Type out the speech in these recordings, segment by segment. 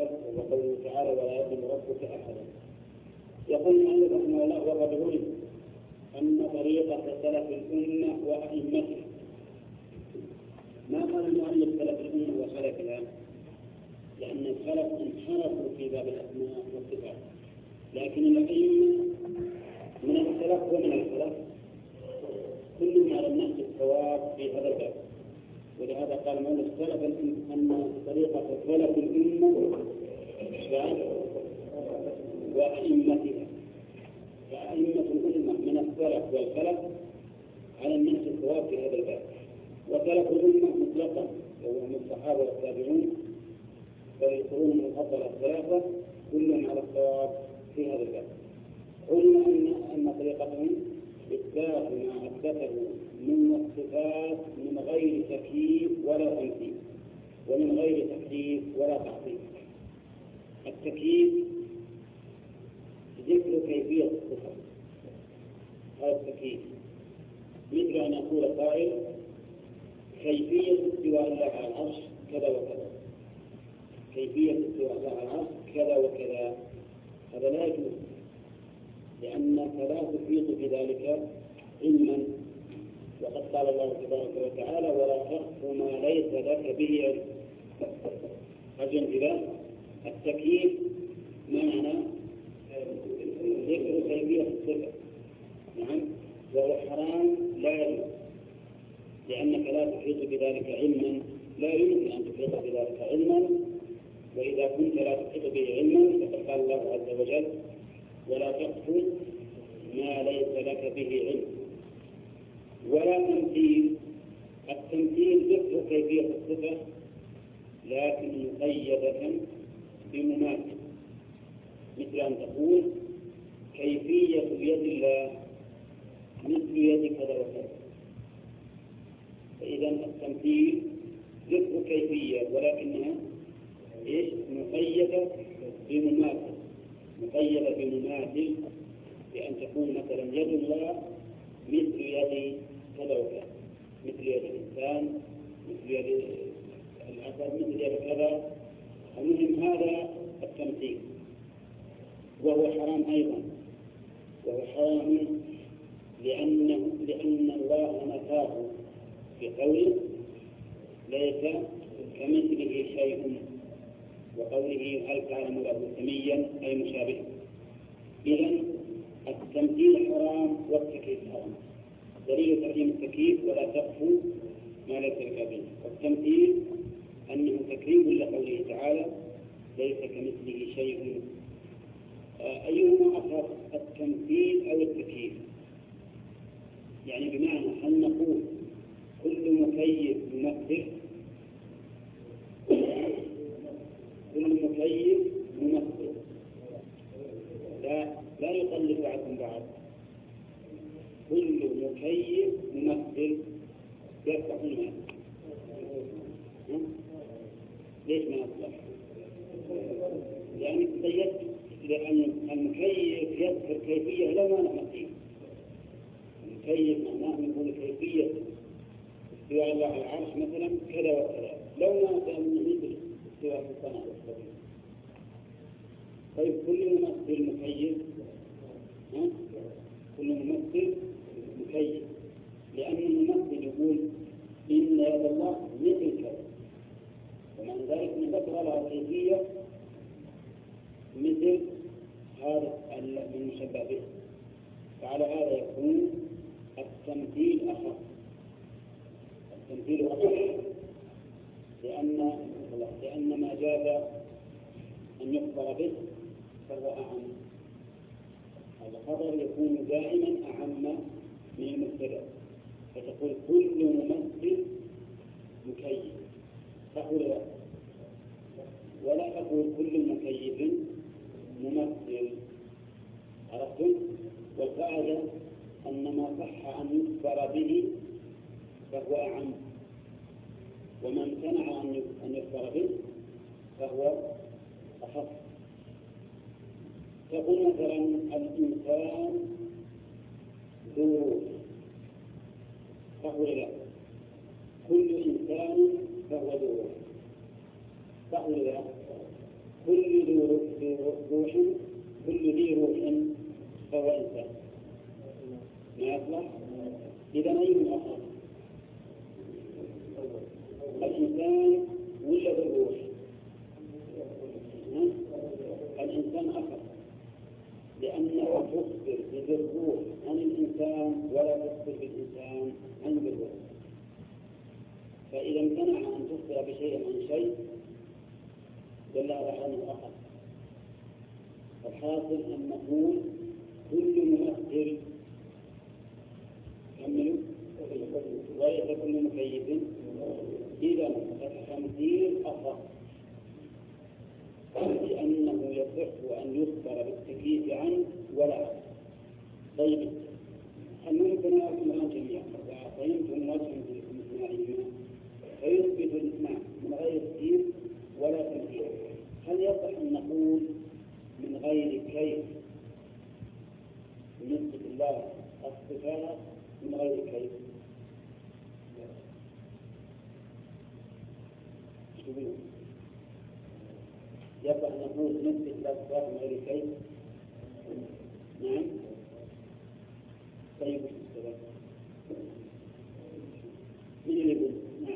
وجل وقوله تعالى ولا يظلم ربك أحدا. يقول المؤلف رحمه الله وقد علم أن طريقة سلف الأمة وأئمتها. ما قال المؤلف سلف الأمة وخلفها؟ لأن الخلف انحرفوا في باب الأسماء والصفات، لكن الأئمة من السلف ومن الخلف كلهم على النحو الصواب في هذا الباب. ولهذا قال المؤلف سلف أن طريقة سلف الأمة وأئمتها، فأئمة الأمة من السلف والخلف على النحو الصواب في هذا الباب. وسلف الأمة مطلقا وهم الصحابة والتابعون فالقرون المفضلة الثلاثة كلهم على الصواب في هذا الباب. قلنا أن طريقتهم إثبات ما أثبته من الصفات من غير تكييف ولا تمثيل، ومن غير تكييف ولا تعطيل. التكييف ذكر كيفية الصفة، هذا التكييف مثل أن يقول قائل كيفية استواء الله على العرش كذا وكذا، كيفية استواء الله على العرش كذا وكذا، هذا لا يجوز، لأنك لا تفيض بذلك علما. وقد قال الله تبارك وتعالى ولا تخف ما ليس لك به علم. أجل إلى التكييف معنى ذكر كيفية الصفة، نعم، وهو حرام لا يجوز، لأنك لا تحيط بذلك علما، لا يمكن أن تحيط بذلك علما، وإذا كنت لا تحيط به علما فقد قال الله عز وجل ولا تخف ما ليس لك به علم. ولا تمثيل، التمثيل ذكر كيفية الصفة لكن مقيدة بمماثل، مثل أن تقول كيفية يد الله مثل يد كذا وكذا. فإذا التمثيل ذكر كيفية ولكنها مقيدة بمماثل، مقيدة بمماثل، بأن تكون مثلا يد الله مثل يد كذا وكذا، مثل يد الإنسان، مثل يد الأسد، مثل يد كذا. المهم هذا التمثيل، وهو حرام أيضا، وهو حرام لأن الله نفاه في قوله ليس كمثله شيء، وقوله هل تعلم له سميا أي مشابها. إذن التمثيل حرام والتكييف حرام. دليل تحريم التكييف ولا تخف ما ليس لك به، والتمثيل أنه تكريم لقوله تعالى ليس كمثله شيء. أيهما أخف، التمثيل أو التكييف؟ يعني بمعنى هل نقول كل مكيف ممثل؟ كل مكيف ممثل لا يقلد بعضهم بعض. كل مكيف ممثل يفتح الماء. ليش ما يصلح؟ يعني لأن المكيف يذكر كيفية لو ما نمثل. المكيف معناه نقول كيفية استواء الله على العرش مثلا كذا وكذا، لو ما كان مثل استواء السماء والأرض. طيب كل ممثل مكيف، كل ممثل مكيف، لأن الممثل يقول إن يد الله مثل كذا، ومع ذلك نذكر لها كيفية مثل هذا المشبه به. فعلى هذا يكون التمثيل أخف، التمثيل أخف، لأن ما جاز أن يخبر به فهو أعم. الخبر يكون دائما أعم من المبتدأ، فتقول كل ممثل مكيف، تقول لا، ولا تقول كل مكيف ممثل. عرفتم؟ والقاعدة أن ما صح أن يخبر به فهو أعم، وما امتنع أن يخبر به فهو أخف. تقول مثلا الإنسان ذو روح، فهو لا، كل إنسان فهو ذو روح، فهو لا، كل ذي روح فهو إنسان ما يصلح. إذا أي أخر الإنسان ولا بالروح؟ الإنسان أخر، لأنها تخبر بالروح عن الإنسان ولا تخبر بالإنسان عن الروح. فإذا امتنع أن تخبر بشيء عن شيء دل على أنه أخر. الحاصل أن نقول كل مؤثر كمل وليس كل مكيف. إذا التمثيل أخر لأنه يصح أن يخبر بالتكييف عنه ولا. طيب هل ممكن أن الآن جميعا فيمكن وجه في مثنائهما فيثبت الإسماع من غير تكييف ولا تمثيل؟ هل يصح أن نقول من غير كيف بالنسبة لله الصفات من غير كيف؟ يصح أن نقول بالنسبة لله الصفات من غير كيف؟ نعم. طيب السبب من اللي يقول نعم؟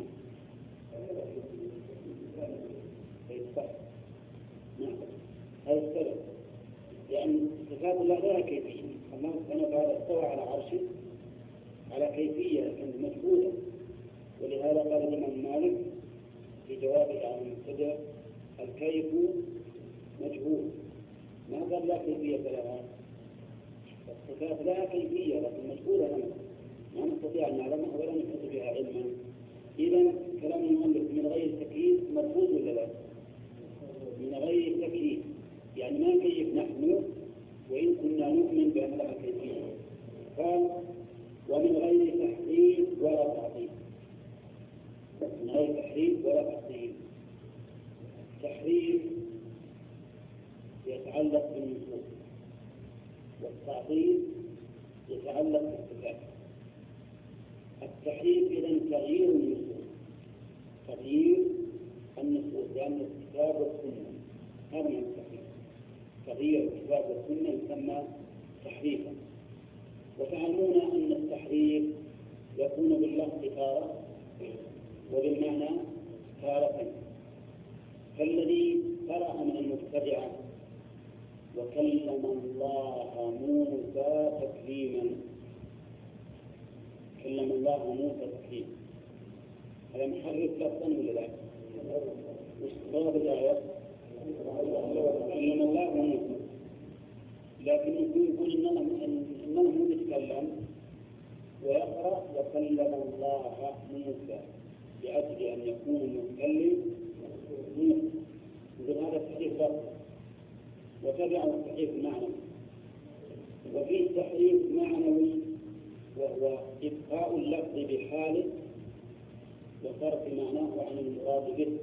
صح. نعم هذا السبب، لأن صفات الله لها كيفية. الله سبحانه وتعالى استوى على عرشه على كيفية لكن مجهولة، ولهذا قال الإمام مالك في جوابه على المبتدأ الكيف مجهول، ما قال لا كيفية لها. الصفات لها كيفية لكن مجهولة لنا، ما نستطيع أن نعلمها ولا نحس بها علما. إذا كلام المؤلف من غير تكييف مرفوض ولا لا؟ من غير تكييف يعني ما نكيف نحن وإن كنا نؤمن بأن لها كيفية. قال ومن غير تحريف ولا تعطيل. من غير تحريف ولا تعطيل. تحريف يتعلق بالنصوص والتعطيل يتعلق بالصفات. التحريف إذن تغيير النصوص، تغيير النصوص لأن الكتاب والسنة هذا من التحريف. تغيير الكتاب والسنة يسمى تحريفا. وتعلمون أن التحريف يكون باللفظ تارة وبالمعنى تارة. فالذي قرأ من المبتدعة وكلم الله موسى تكليما، كلم الله موسى تكليما، هذا محرف لفظا ولا لا؟ وش صواب الآية؟ كلم الله موسى، لكن يقول إنه هو يتكلم ويقرأ وكلم الله موسى لأجل أن يكون المتكلم موسى. يقول هذا تحريف لفظ وتبعه التحريف المعنوي. وفيه تحريف معنوي وهو إبقاء اللفظ بحاله وصرف معناه عن المراد به.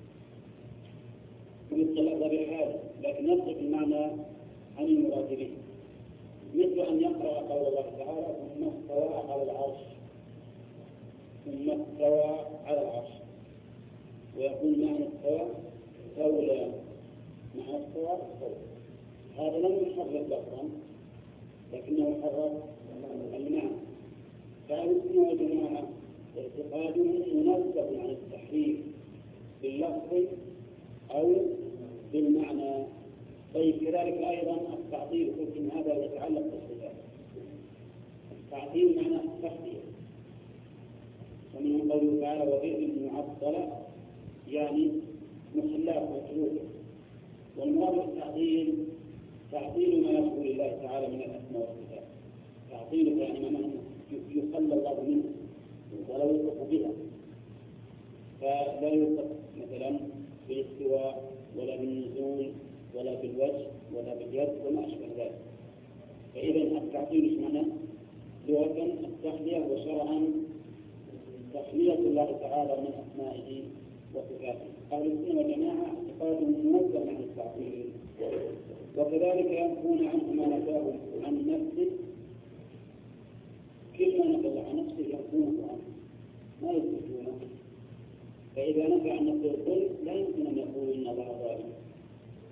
يبقى اللفظ بحاله لكن يصرف المعنى عن المراد به، مثل أن يقرأ قول الله تعالى ثم استوى على العرش، ثم استوى على العرش، ويكون معنى استوى استولى، معنى استوى استولى. هذا لم يحرك لفظا لكنه حرك المعنى. فأهل السنة والجماعة اعتقادهم منزه عن التحريف باللفظ أو بالمعنى. طيب كذلك أيضا التعطيل، قلت إن هذا يتعلق بالصفات. التعطيل معناه التخفية، ومن قوله تعالى وغير معطلة يعني مخلات مطلوبة. والمراد بالتعطيل تعطيل ما يشبه لله تعالى من الأسماء والصفات. تعطيل يعني ما يخلى الله منه ولا يوصف بها، فلا يوصف مثلا بالاستواء ولا بالنزول ولا بالوجه ولا باليد وما أشبه ذلك. فإذا التعطيل ايش معناه؟ لغة التخلية وشرعا تخلية الله تعالى من أسمائه وصفاته. أهل السنة والجماعة اعتقادهم منزه عن التعطيل، وكذلك ينفون عنه ما نفاه عن نفسه. كل ما نفى عن نفسه ينفونه عنه ما يثبتونه. فإذا نفى عن نفسه الظلم لا يمكن أن يقول إن الله ظالم،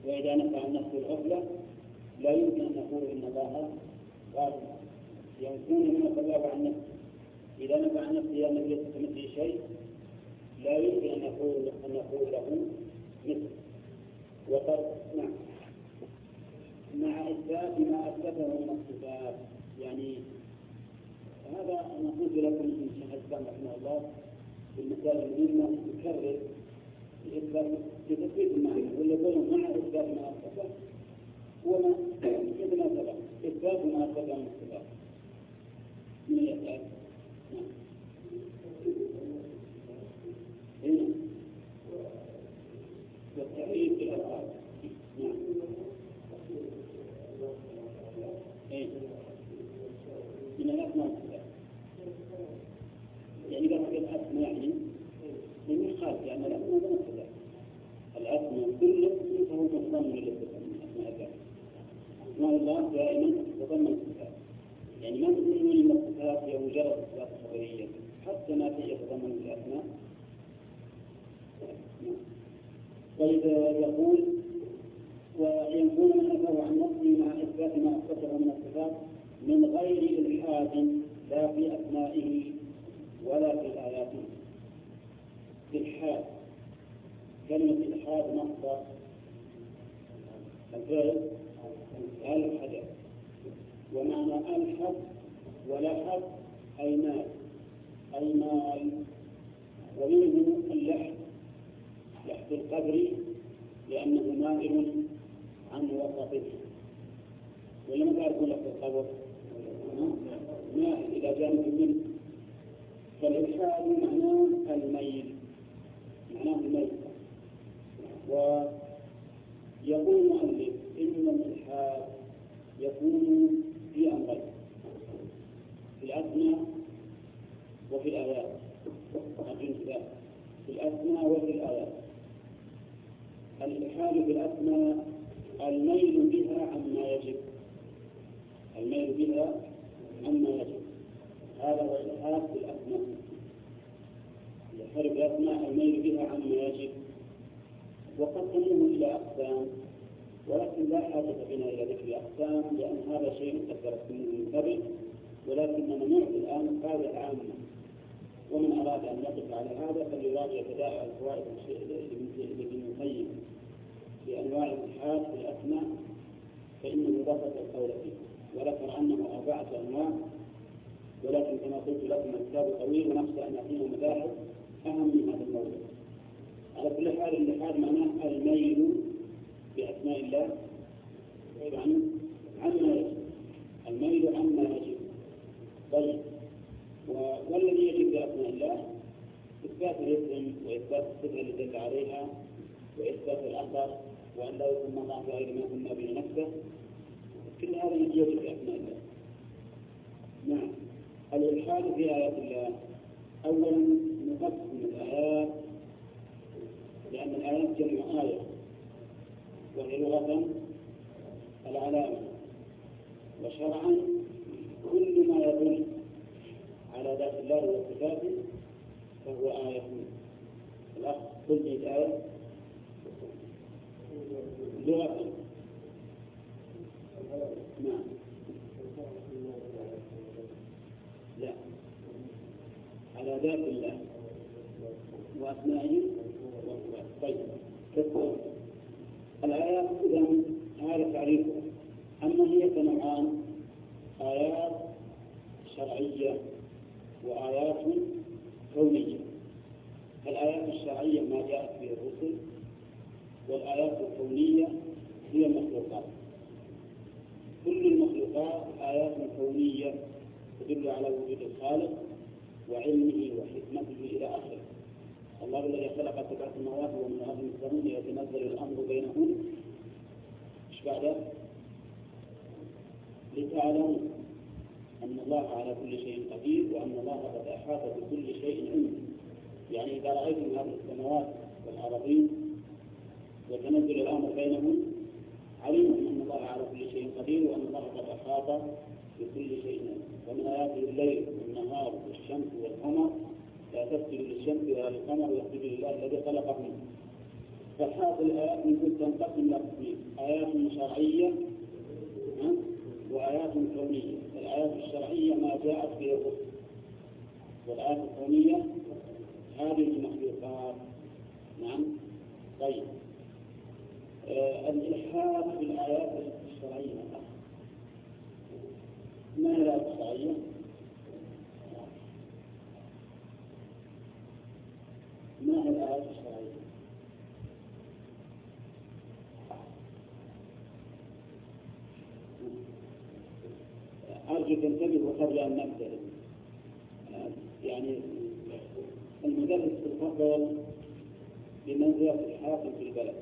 وإذا نفى عن نفسه الغفلة لا يمكن أن نقول إن الله غافل، يكون من الله عن نفسه. إذا نفى عن نفسه أنه ليس كمثله شيء لا يمكن أن نقول له مثل. وقد مع إثبات ما أثبته من الصفات، يعني هذا أنا قلت لكم من شيخ الإسلام رحمه الله في المسائل المهمة يكرر لتثبيت المعنى، واللي يقول مع إثبات ما أثبته هو مثل ما سبق إثبات ما أثبته من الصفات. من يسأل؟ هنا والتعريف بالألفاظ. نعم. من الأسماء والصفات، يعني إذا قلت الأسماء يعني من يخالف، لأن الأسماء والصفات الأسماء كل اسم فهو مضمن للصفات من أسماء الله. أسماء الله دائما تضمن الصفات، يعني ما تكون من الصفات هي مجرد صفات خبرية، حتى ما هي تضمن الأسماء. طيب يقول ويكون من نفاه عن نفسه مع إثبات ما أثبته من الصفات من غير إلحاد لا في أسمائه ولا في آياته. إلحاد، كلمة إلحاد مصدر الفعل ألحد، ومعنى ألحد ولحد أي مال، ومنه اللحد لحد القبر لأنه مائل عن وسطه. ولما تعرفون لحد القبر مائل إلى جانب منه، فالإلحاد معناه الميل، ويقول المؤلف إن الإلحاد يكون في أمرين، في الأسماء وفي الآيات. في الأسماء وفي الآيات. الإلحاد في الأسماء الميل بها عما يجب، هذا هو الإلحاد في الأسماء. الإلحاد في الأسماء الميل بها عما يجب، وقسموه إلى أقسام، ولكن لا حاجة بنا إلى ذكر الأقسام لأن هذا شيء ذكرت منه من قبل، ولكننا نعطي الآن قاعدة عامة، ومن أراد أن يقف على هذا فليراجع بدائع الفوائد لابن القيم بأنواع الإلحاد في الأسماء، فإنه بسط القول فيه وذكر أنه 4 أنواع، ولكن كما قلت لكم الكتاب طويل ونخشى أن فيه مباحث أهم من هذا الموضوع. على كل حال الإلحاد معناه الميل بأسماء الله يعني عما يجب، الميل عما يجب. طيب، والذي يجب بأسماء الله إثبات الاسم وإثبات الصفة التي دل عليها وإثبات الأثر، وأن لا يكون الله غير ما كنا به نفسه، كل هذا يجب بأسماء الله. نعم. الإلحاد في آيات الله، أولا نقسم الآيات لأن الآيات جمع آية، وهي لغة العلامة، وشرعا كل ما يدل على ذات الله وصفاته فهو آية. الأخ كل آية لغة. نعم. لا، على ذات الله وأسمائه وصفاته. طيب، الآيات إذن هذا تعريفها. أما هي فنوعان: آيات شرعية وآيات كونية. الآيات الشرعية ما جاءت به الرسل، والآيات الكونية هي المخلوقات. كل المخلوقات آيات كونية تدل على وجود الخالق وعلمه وحكمته إلى آخره. الله الذي خلق 7 سماوات ومن الأرض مثلهن يتنزل الأمر بينهن. إيش بعده؟ لتعلموا أن الله على كل شيء قدير وأن الله قد أحاط بكل شيء علما. يعني إذا رأيتم هذه السماوات والأراضين وتنزل الأمر بينهم علموا أن الله على كل شيء قدير وأن الله قد أحاط بكل شيء علما. ومن آياته الليل والنهار والشمس والقمر لا تسجدوا للشمس ولا للقمر واسجدوا لله الذي خلقهم فهذه الآيات يمكن تنقسم إلى قسمين: آيات شرعية وآيات كونية. الآيات الشرعية ما جاءت به الرسل، والآيات الكونية هذه المخلوقات. نعم. طيب، الإلحاد بالآيات الشرعية، ما هي الآيات الشرعية؟ ما هي الآيات الشرعية؟ أرجو تنتبهوا قبل أن نبدأ. يعني المدرس تفضل بمنزلة الحاكم في البلد،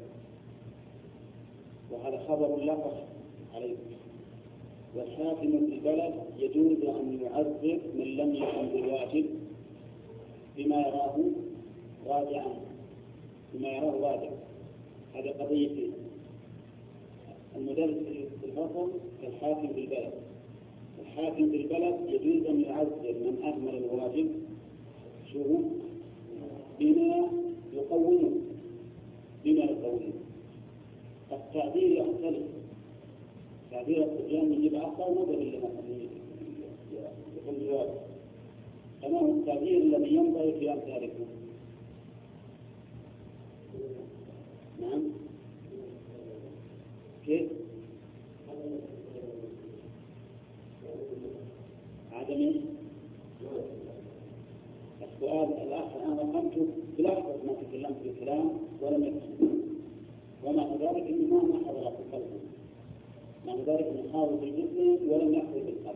وهذا خبر لا عليه. والحاكم في البلد يجوز أن يعذب من لم يقم بالواجب بما يراه راجعا، بما يراه واجب. هذه قضية المدرس في الفصل كالحاكم في البلد. الحاكم في البلد يجوز أن يعذب من أهمل الواجب بما يقومه. التعبير يختلف. تعبير الصبيان يجب عقل نظر اللي يقوم بالواجب، كما هو التعبير الذي ينبغي في أمثالكم. نعم. كيف؟ عدم السؤال الآخر. أنا قمت بلحظة ما تكلمت في الكلام ولم يكن، ومع ذلك إنه ما حضر في قلبه، مع ذلك نحاول بالجسم ولم يحضر بالقلب.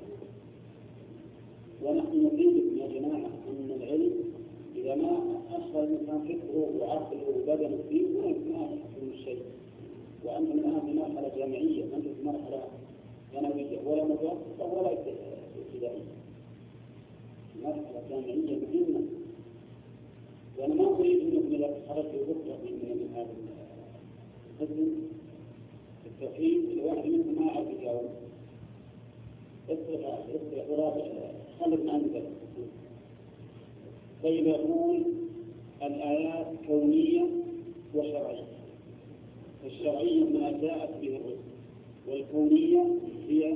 ونحن نريدكم يا جماعة أن العلم إذا ما أشغل الإنسان فكره وعقله وبدنه فيه ما يحصل الشيء. وأنتم الآن في مرحلة جامعية، أنتم في مرحلة ثانوية ولا متوسطة ولا ابتدائية، مرحلة جامعية مهمة. وأنا ما أريد أنكم إذا تخرجوا بكرة من هذا القسم التوحيد الواحد منكم ما يعرف يجاوب. اصرف ورابع خلف عندك. طيب، يقول الآيات كونية وشرعية. الشرعية ما جاءت به الرسل، والكونية هي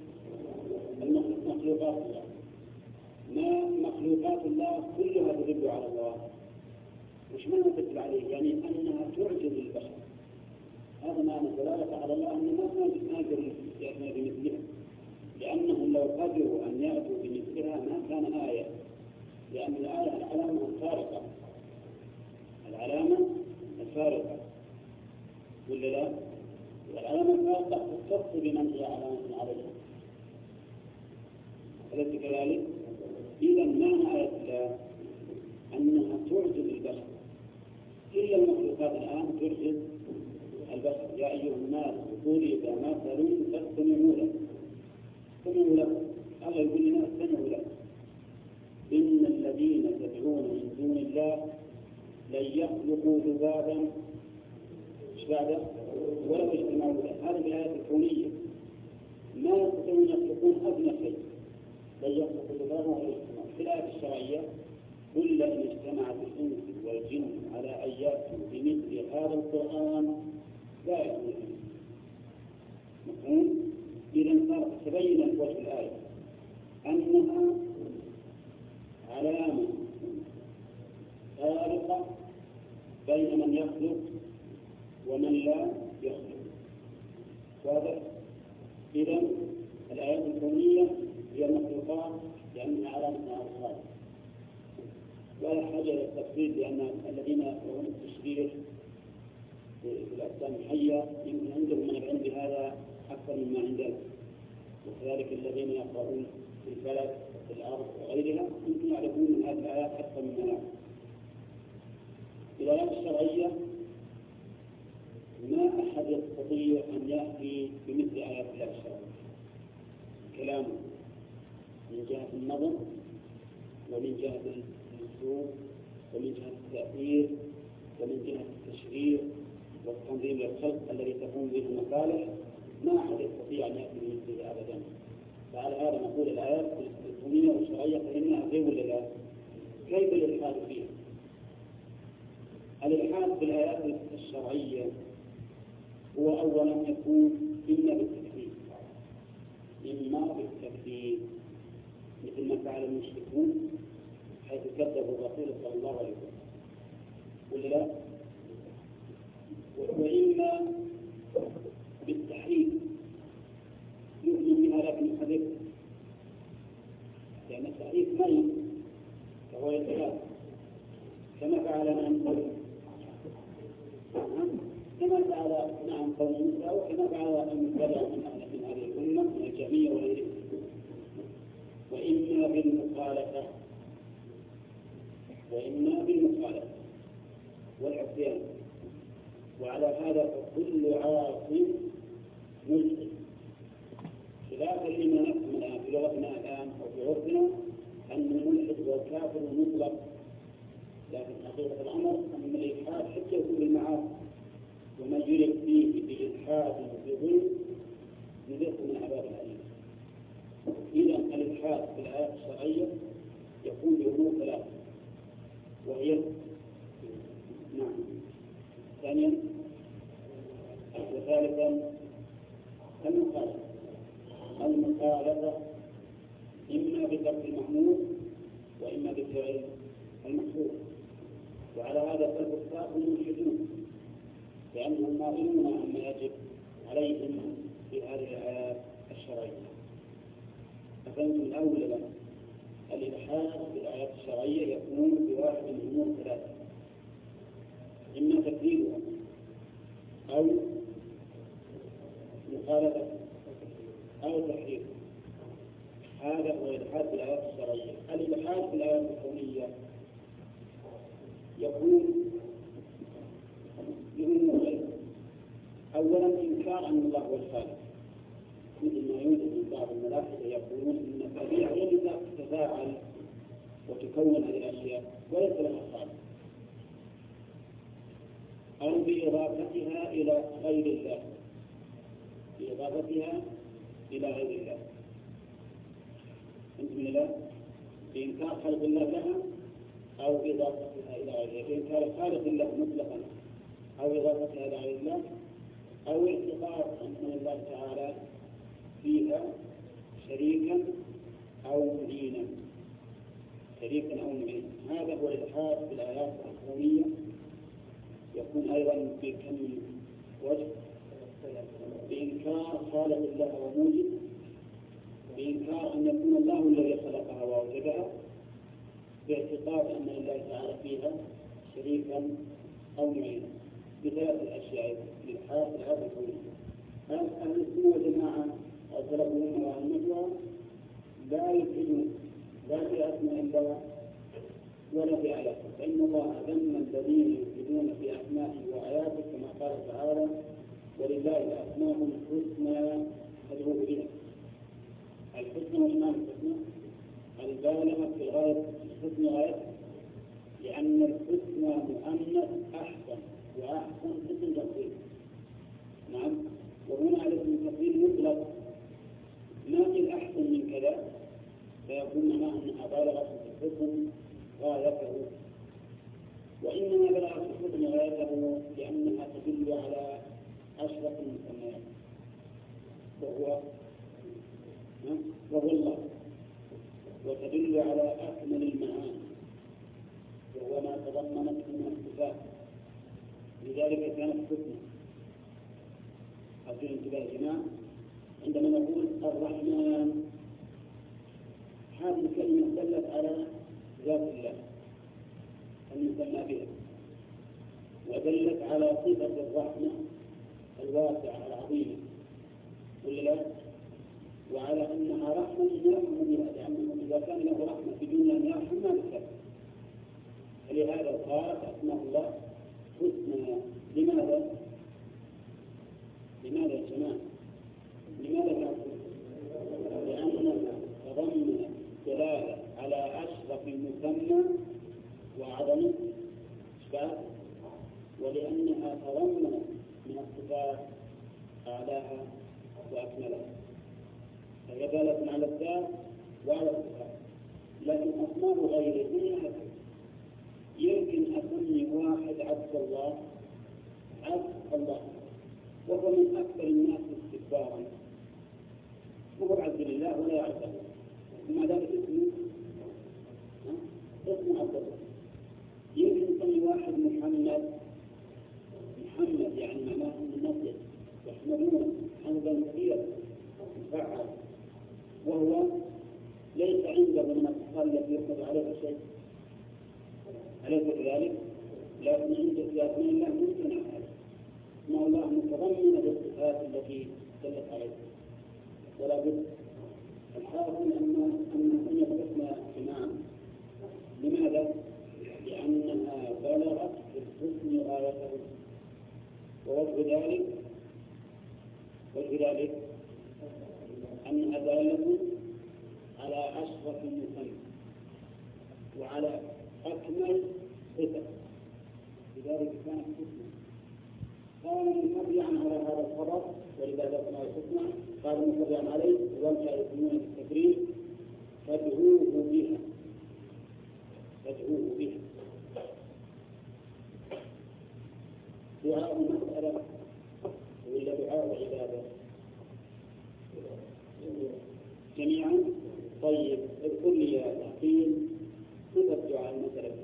مخلوقات الله. ما مخلوقات الله كلها تدل على الله. وش معنى تدل عليه؟ يعني أنها تعجز البشر. هذا معنى دلالة على الله أن ما يقدر يأتي بمثلها، لأنهم لو قدروا أن يأتوا بمثلها ما كان آية، لأن الآية العلامة الفارقة، العلامة الفارقة ولا لا؟ والعلامة الفارقة تختص بمن هي علامة عليها، أليس كذلك؟ إذا معنى آية الله أنها تعجز البشر. كل المخلوقات الآن تعجز البشر. يا أيها الناس ضرب مثل فاستمعوا له. استمعوا له. الله يقول لنا استمعوا له. إن الذين تدعون من دون الله لن يخلقوا ذبابا ايش بعده ولو اجتمعوا له. هذه الآيات الكونية ما يستطيعون يخلقون أدنى شيء، لن يخلقوا ذبابا ولو اجتمعوا. في الآية الشرعية كل إن اجتمعت الإنس والجن على أن يأتوا بمثل هذا القرآن لا يأتون. مفهوم؟ إذا صار تبين وجه الآية أنها علامة فارقة بين من يخلق ومن لا يخلق. واضح؟ إذا الآيات الكونية هي المخلوقات لأنها علامة على الخالق، ولا حاجة للتفصيل، لأن الذين يقرؤون التشريح في الأجسام الحية يمكن عندهم من العلم بهذا أكثر مما عندنا، وكذلك الذين يقرؤون في الفلك في الأرض وغيرها يمكن يعرفون من هذه الآيات أكثر مما نعلم. الآيات الشرعية ما أحد يستطيع أن يأتي بمثل آيات الله الشرعية. كلامه من جهة النظر ومن جهة الأسلوب ومن جهة التأثير ومن جهة التشريع والتنظيم للخلق الذي تقوم به المصالح، ما أحد يستطيع أن يأتي بمثله أبدا. فعلى هذا نقول الآيات الكونية والشرعية فإنها غير ولا لا؟ كيف الإلحاد فيها؟ الإلحاد بالآيات الشرعية هو أولا يكون إما بالتكذيب مثل ما فعل المشركون حيث كذبوا الرسول صلى الله عليه وسلم ولا لا؟ وإما بالتحريف يؤمن بها لكن يحرف، لأن التحريف ميت فهو الإلحاد كما فعل قوم موسى وكما فعل المتبع من هذه الأمة من الجميع وغيرهم. وإما بالمخالفة والعصيان، وعلى هذا فكل عاص ملحد، خلافا لما نفهم الآن في لغتنا الآن أو في عرفنا أن الملحد والكافر مطلق، لكن حقيقة الأمر أن الإلحاد حتى يكون بالمعاصي ومن يرد فيه بإلحاد وبظلم يذيق من عذاب الأليم. إذا الإلحاد في الآيات الشرعية يكون بأمور ثلاثة، وهي ثانيا وثالثا المخالفة إما بترك المحمود وإما بفعل المحظور. وعلى هذا فالكفار ملحدون لأنهم ناظرون عما يجب عليهم في هذه الآيات الشرعية. ففهمتم الأول الإلحاد بالآيات الشرعية يكون بواحد من أمور ثلاثة، إما تكذيبها أو مخالفة أو تحريف. هذا هو الإلحاد بالآيات الشرعية. الإلحاد بالآيات الكونية يكون بأمورين: أولا إنكار أن الله هو الخالق، مثل ما يوجد من بعض الملاحدة يقولون أن الطبيعة هي التي تتفاعل وتكون هذه الأشياء وليس لها خالق، أو بإضافتها إلى غير الله، أنتم من الله بإنكار خلق الله لها أو إضافتها إلى غيره، بإنكار خالق الله مطلقا أو إضافتها إلى غير الله، أو اعتقاد أن الله تعالى فيها شريكا أو معينا. هذا هو الإلحاد بالآيات الكونية. يكون أيضا بكم وجه: بإنكار خالق الله وموجد، بإنكار أن يكون الله الذي خلقها وأوجدها، باعتقاد أن لله تعالى فيها شريكا أو معينا. بثلاث الأشياء للإلحاد بالآيات الكونية. أهل السنة والجماعة أو سلفهم وأئمتها لا يلحدون لا في أسماء الله ولا في آياته، فإن الله ذم الذين يلحدون في أسمائه وآياته كما قال تعالى: ولله الأسماء الحسنى فادعوه بها. الحسنى والمعنى الحسنى البالغة في غاية الحسن غايته، لأن الحسنى مؤنث أحسن، وأحسن اسم تفضيل. نعم، وهنا على اسم تفضيل مطلق، ما في الأحسن من كذا، فيكون معناه أنها بالغة في الحسن غايته. وإنما بلغت الحسن غايته لأنها تدل على أشرف المسميات، وهو الله، وتدل على أكمل المعاني، وهو ما تضمنته من الصفات. لذلك كانت حسنى. أرجو انتباه يا جماعة، عندما نقول الرحمن هذه الكلمة دلت على ذات الله المسمى بها، ودلت على صفة الرحمة الواسعة العظيمة، ولا لا؟ وعلى أنها رحمة يرحم بها، لأنه إذا كان له رحمة في دنيا أن يرحم ما بكثر. فلهذا قالت أسماء الله حسنى. لماذا يا جماعة؟ لأنها تضمن دلالة على أشرف المسمى وأعظم الصفات، ولأنها تضمن من الصفات أعلاها وأكملها، فهي دالة على الذات وعلى الصفات. لكن أسماء غيره يمكن أسمي واحد عبد الله، عبد الله، وهو من أكثر الناس استكبارا، وهو عبد الله ولا يعرفه، ومع ذلك اسمه عبد الله. يمكن أسمي واحد محمد، محمد يعني معناه أن الناس يحمدون حمدا كثيرا مفعل، وهو ليس عنده من الصفات التي يحمد عليها شيء، أليس كذلك؟ لكن عند سياسة الله ممكن هذا، ما الله متضمن بالصفات التي دلت عليها، ولا بد. الحاصل أن يخلصنا جماعة. لماذا؟ لأنها بلغت في الحسن غايته، ووجه ذلك أنها دالة على أشرف المسمى وعلى أكمل صفة، لذلك كانت حسنى. قالوا متبعا على هذا الخبر ولذا ذكرنا الحسنى، قالوا متبعا عليه ولا يسمون بالتكريم فادعوه بها، فادعوه بها. دعاء مسألة ولا دعاء عبادة جميعا؟ طيب اذكر لي يا تحقيق صفة دعاء المسألة.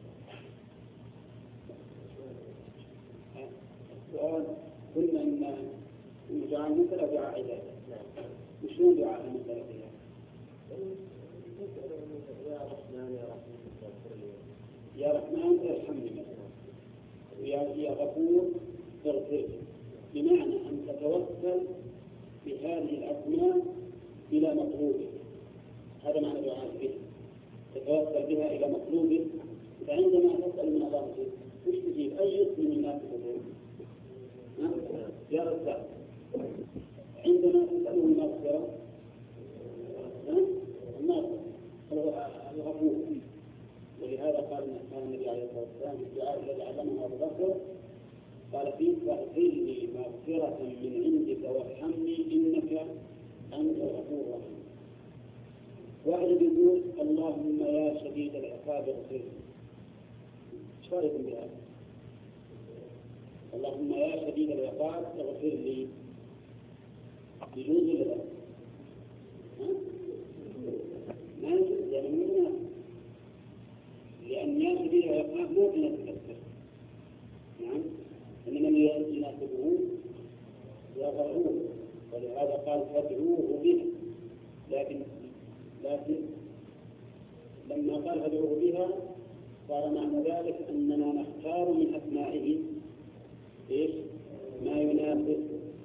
السؤال قلنا إن دعاء المسألة دعاء عبادة، وشلون دعاء المسألة فيها؟ يا رحمن يا رحمن ارحمني مثلا، ويا غفور اغفر لي، بمعنى أن تتوسل بهذه الأسماء إلى مطلوبه. هذا معنى دعاء به، تتوسل بها إلى مطلوبه. فعندما تسأل من الله شيء وش تجيب؟ أي اسم من الناس تقول؟ يا رزاق. عندما تسأله المغفرة الغفور. ولهذا قال النبي عليه الصلاة والسلام في الدعاء الذي علمه أبو بكر، قال فيه فاغفر لي مغفرة من عندك وارحمني إنك أنت الغفور الرحيم. واحد يقول اللهم يا شديد العقاب اغفر لي، ايش رايكم بهذا؟ اللهم يا شديد العقاب اغفر لي، يجوز ولا لا؟ ما يجوز، يعني من الناس، لأن يا شديد العقاب ممكن يتكسر، نعم، إنما يناسبه يا غفور، ولهذا قال فادعوه به. لكن لما قال فادعوه بها صار معنى ذلك أننا نختار من أسمائه إيش؟ ما يناسب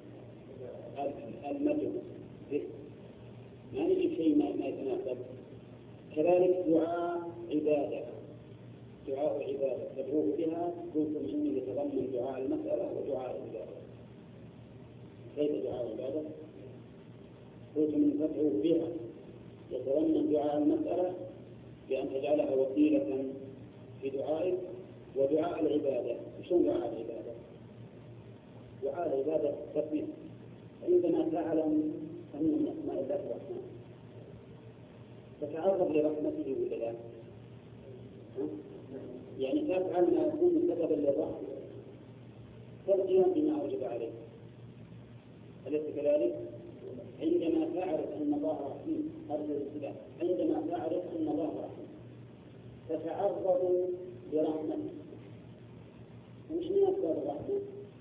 المدعو به، ما نجيب شيء ما يتناسب. كذلك دعاء عبادة، دعاء عبادة تدعوه بها، قلتم إني يتضمن دعاء المسألة ودعاء العبادة. كيف دعاء العبادة؟ قلتم إن تدعوه بها يتضمن دعاء المسألة بأن تجعلها وسيلة في دعائك، ودعاء العبادة. شلون دعاء العبادة؟ دعاء العبادة تثبيت. عندما تعلم أن من أسماء الله الرحمن تتعرض لرحمته ولا لا؟ يعني تفعل ما يكون سببا للرحمة ترجيا بما أوجب عليك، أليس كذلك؟ عندما تعرف أن الله رحيم، عندما تعرف أن الله رحيم تتعرض لرحمته. وش من أسباب الرحمة؟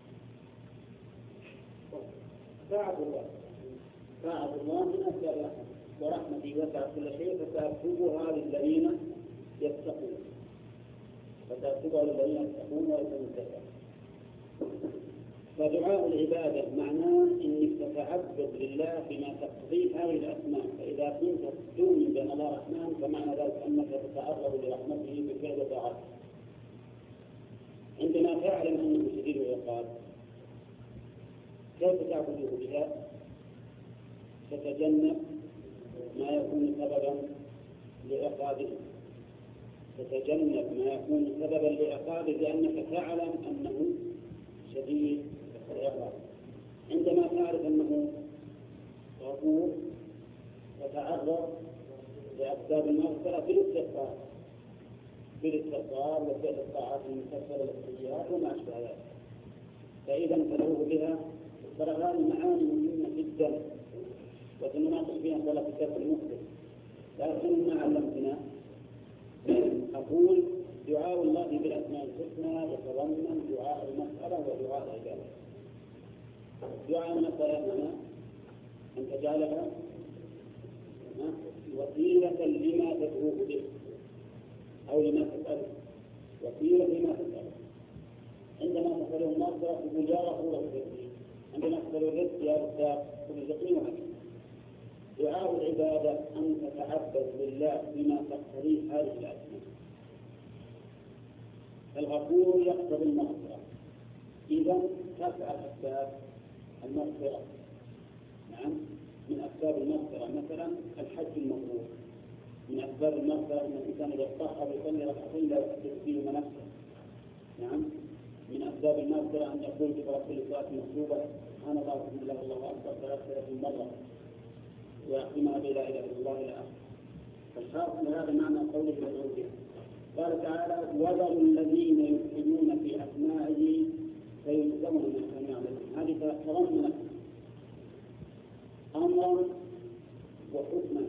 طاعة الله، طاعة الله من أسباب الرحمة، ورحمتي وسعت كل شيء فسأكتبها للذين يتقون، فتأكدها للذين يتقون ويتمسكون. فدعاء العبادة معناه أنك تتعبد لله بما تقضيه هذه الأسماء. فإذا كنت تؤمن بأن الله رحمن فمعنى ذلك أنك تتعرض لرحمته بفعل طاعته. عندما تعلم أنه شديد العقاب كيف تعبده بها؟ تتجنب ما يكون سببا لعقابه، تتجنب ما يكون سببا لعقابه لأنك تعلم أنه شديد العقاب. عندما تعرف أنه غفور تتعرض لأسباب المغفرة بالاستغفار، بالاستغفار وفعل الطاعات المكفرة للسيئات وما أشبه ذلك. فإذا تدعوه بها ترى هذه معاني مهمة جدا وسنناقش فيها إن شاء الله في كتاب المقبل. لكن ما علمتنا أقول دعاء الله بالأسماء الحسنى يتضمن دعاء المسألة ودعاء العبادة. دعاء المسألة هنا أن تجعلها وسيلة لما تدعوه به أو لما تسأله، وسيلة لما تسأله. عندما تسأله المغفرة تقول يا غفور اغفر لي، عندما تسأله الرزق يا رزاق تقول ارزقني وهكذا. دعاء العبادة أن تتعبد لله بما تقتضيه هذه الأسماء. الغفور يقتضي المغفرة، إذا تفعل أسباب المغفرة. نعم، من أسباب المغفرة مثلا الحج المبرور، من أسباب المغفرة أن الإنسان إذا اضطهد يصلي ركعتين لا يحدث فيهما نفسه. نعم، من أسباب المغفرة أن يقول في كل صلاة مكتوبة سبحان الله والحمد لله والله أكبر 33 مرة ويختمها بلا إله إلا الله إلى آخره. فالحاصل هذا معنى قوله بالعودة. قال تعالى وذروا الذين يلحدون في أسمائه فيجزون ما كانوا يعملون. هذه تضمنت أمرا وحكما.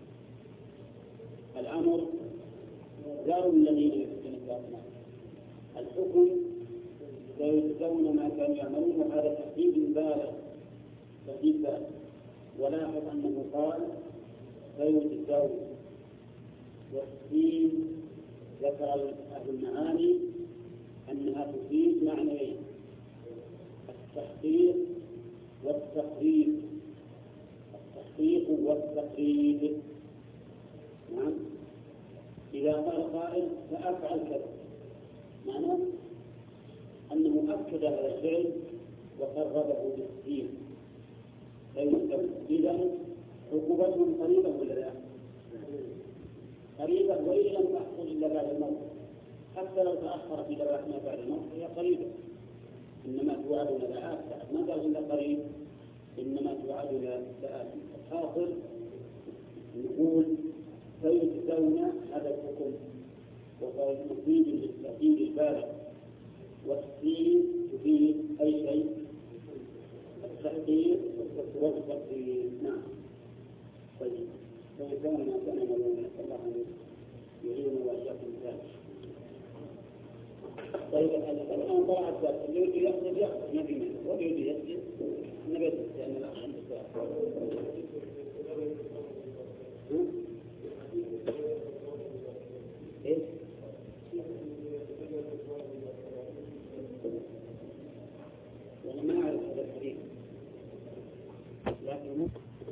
الأمر ذروا الذين يلحدون في أسمائه، الحكم سيجزون ما كانوا يعملون، وهذا تحديد بالغ تحديد. ولاحظ أنه قال سيجزون، والسين ذكر أهل المعاني أنها تفيد معنيين: التحقيق والتقريب. التحقيق والتقريب. نعم، إذا قال قائل فأفعل كذا معناه أنه أكد هذا الفعل وقربه بالسين. إذا عقوبتهم قريبة ولا لا؟ قريبة، وإن لم تحصل إلا بعد الموت. حتى لو تأخر في ذبائحنا بعد الموت هي قريبة. إنما توعدنا لآت، ما قال إلا قريب، إنما توعدنا لآت. الحاصل نقول سيجزون هذا الحكم، وهو مفيد للتأكيد البالغ. والسين تفيد أي شيء، التحقيق والتقريب. نعم. طيب سيجزون ما كانوا يعملون، نسأل الله أن يعيننا وإياكم ذلك. طيب الآن طلع الدرس، اللي يريد يأخذ ما في منه، واللي يريد يسجد نبدأ، لأن الأخ عنده سؤال. إيه؟ والله ما أعرف هذا الحديث، لكن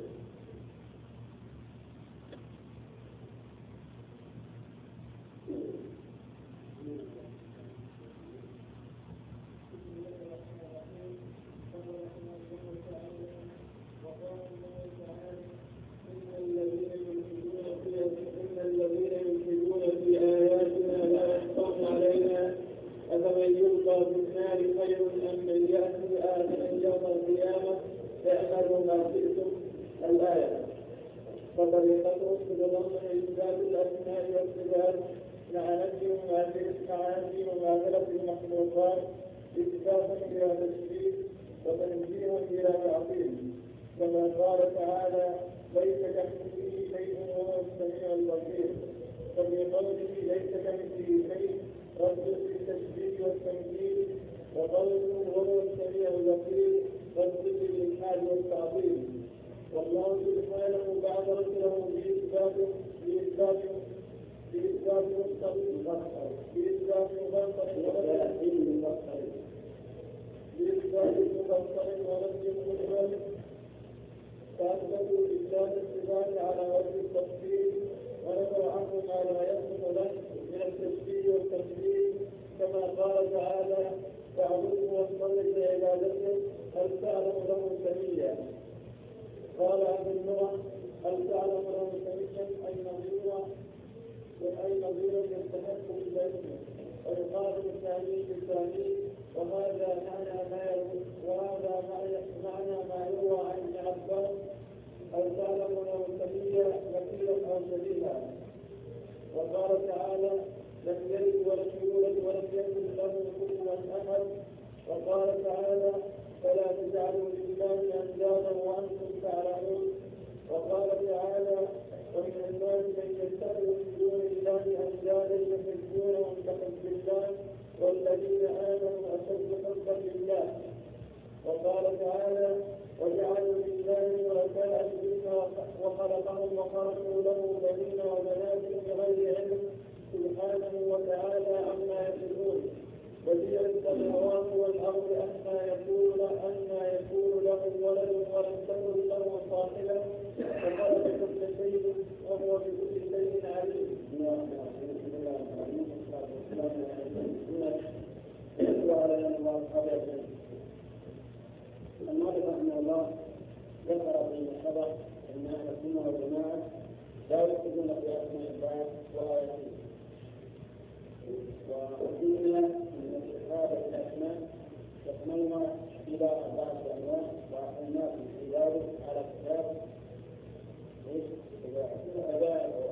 فطريقته تتضمن إثبات الأسماء والصفات مع نفي ومعاملة المخلوقات إثباتا إلى تشريك وتنزيها إلى تعظيم، كما قال تعالى ليس كمثله شيء وهو السميع البصير. ففي قوله ليس كمثله شيء رد في التشريك والتمثيل، وقوله وهو السميع البصير رد في الإلحاد والتعظيم. والله سبحانه بعد رسله بإثبات مفصل ورد مجمل، فأثبتوا إثبات الصفات على وجه التفصيل، ونفوا عنه ما لا يصلح له من التشبيه والتمثيل، كما قال تعالى فاعبده واصطبر لعبادته هل تعلم له سميا. قال عبد الله هل تعلم له سميا أي نظيرا يستحق الجنة، ويقابل الثاني بالثاني. وهذا معنى ما يروى عن ابن عباس هل تعلم له سميا كثيرا أو شديدا. وقال تعالى لم تعالى وجعلوا لله شركاء وخلقهم وخلقوا له بنين وبنات بغير علم سبحانه وتعالى عما يصفون. وهي السماوات والأرض أنى يكون له ولد ولم تكن له صاحبة وخلق كل شيء وهو بكل شيء عليم. المؤلف رحمه الله ذكر في الخبر ان اهل السنه والجماعه لا يؤمنون باسماء الله واياته، وقلنا ان اتخاذ الاسماء يقسمون الى اربعه انواع واحيناكم في ذلك على كتاب اباء.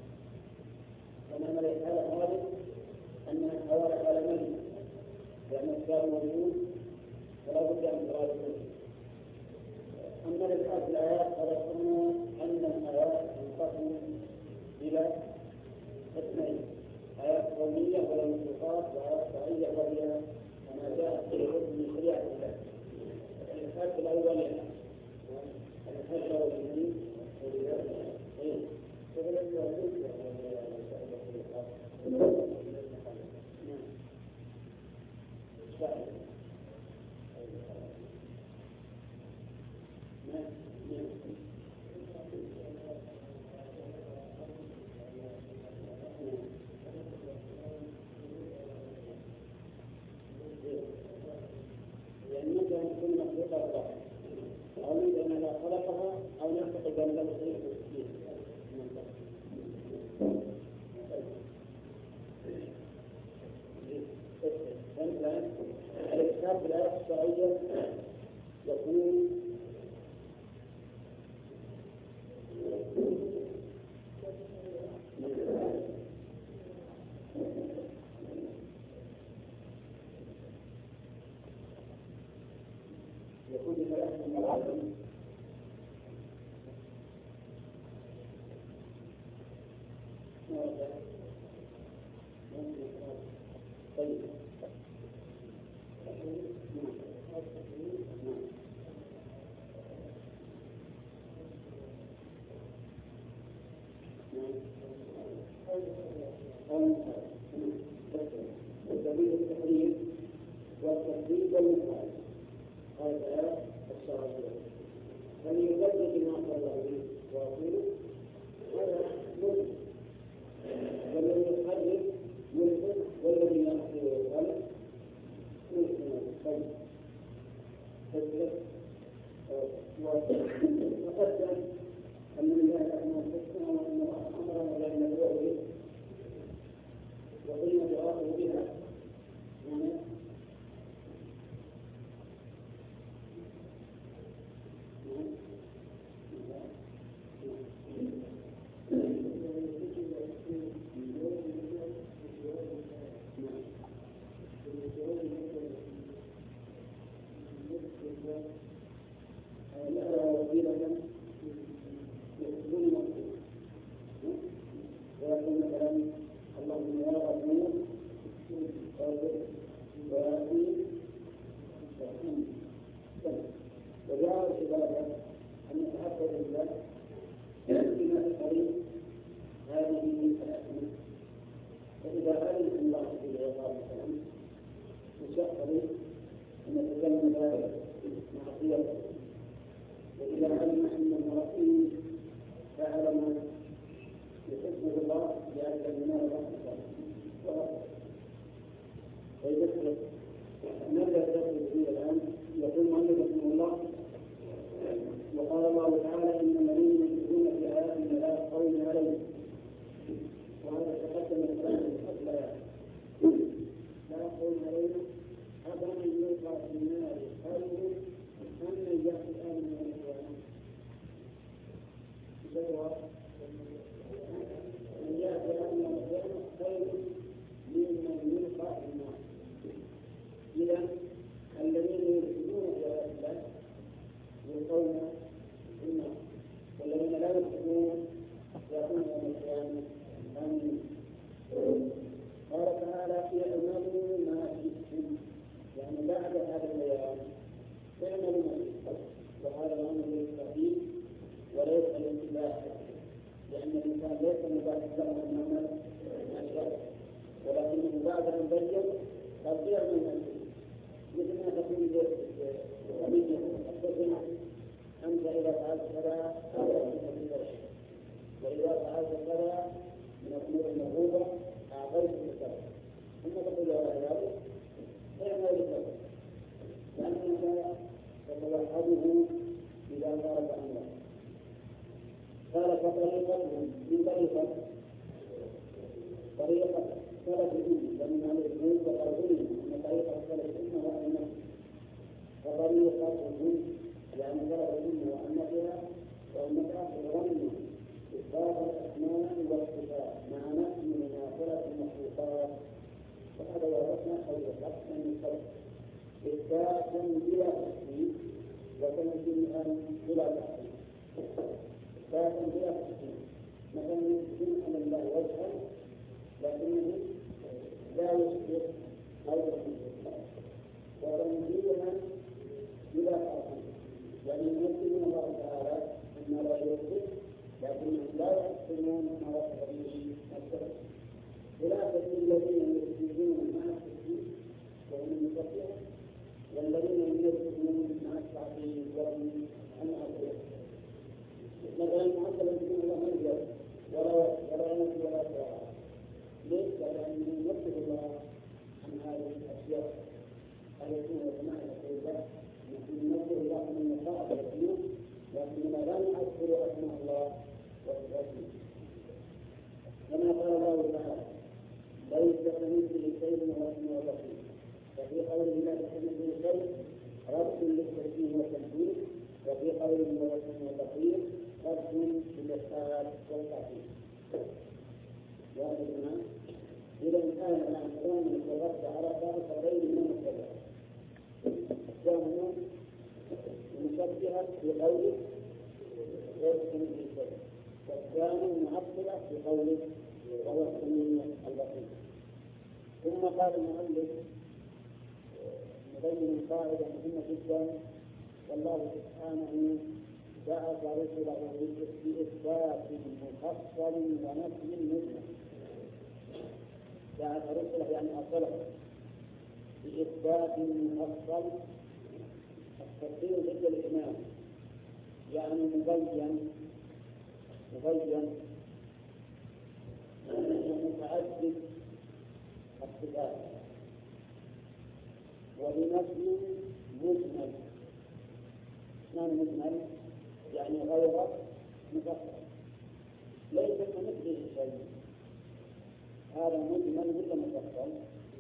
ومن الحاله هذه انها حوالي على من لان الكتاب موجود فلا بد ان تراجعوه. اما الاشكال في الايات فذكرنا ان الايات تنقسم الى قسمين: ايات قوميه وهي المخلوقات، وايات شرعيه وهي ما جاء في حكم من شريعه الله. الاشكال الاول الحجر والجنين الإشكال في الآيات الشرعية يكون بثلاثة مراحل. طيب الدليل التحرير والتحديد والمثال هذا الشرعية، فليبدل بما قال الله ورسوله هذا مسلم، والذي يحرر مسلم والذي يأخذ ويخالف مسلم. طيب وقدم أن الله أنه حسنه وأنه أمرنا ولا ندعو به وقلنا يؤاخذ بها معصية من طريقة سلف الأمة، ومن الأمور وقربهم أن طريقة سلف الأمة وأمتها، وطريقة الأمة يعني سلف الأمة وأمتها بالظن إثبات الأسماء والصفات مع نفي مناقضة المخلوقات، وهذا ورثنا أو يقصنا من قبل إثباتا بلا تحديد وتنزيها بلا تحديد. إثباتا بلا تحديد مثلا يمكن أن الله وجها لكنه لا يشبه غير المخلوقات، وتنزيها بلا تحديد يعني يمكن الله تعالى أن لا يشبه لكنهم لا يحسنون ما وصف به نفسه، خلافا للذين يشبهون مع التشبيه وهم المشبهة، والذين يشبهون مع التعطيل وهم المعطلة. مثلا المعطلة يقول الله مرجع ولا ينفي ولا سواء، ليس لأنه ينفي الله عن هذه الأشياء التي هو بمعنى الكلمة، نحن ننفي الله من يقع الرسول لكننا لا نعبر أسماء الله وصفاته، كما قال الله تعالى ليس كمثله شيء وهو السميع البصير، وفي قوله ليس كمثله شيء رد للتشبيه والتمثيل، وفي قوله وهو السميع البصير رد للإشارات والتعطيل. وأيضا إذا كان الأحكام الرد على طائفة غير المشبهة كانوا مشبهة في قوله غير كمثله شيء، وكانوا معطلة في قوله وهو السميع البصير. ثم قال المؤلف مبين قاعدة مهمة جدا، والله سبحانه بعث رسله بإثبات مفصل ونفي مجمل. بعث رسله يعني أرسله بإثبات مفصل، التفسير ضد الإجمال يعني مبين متعدد الصفات، وبنفي مجمل. معنى مجمل يعني غير مفصل، ليس كمثله شيء. هذا مجمل ولا مفصل؟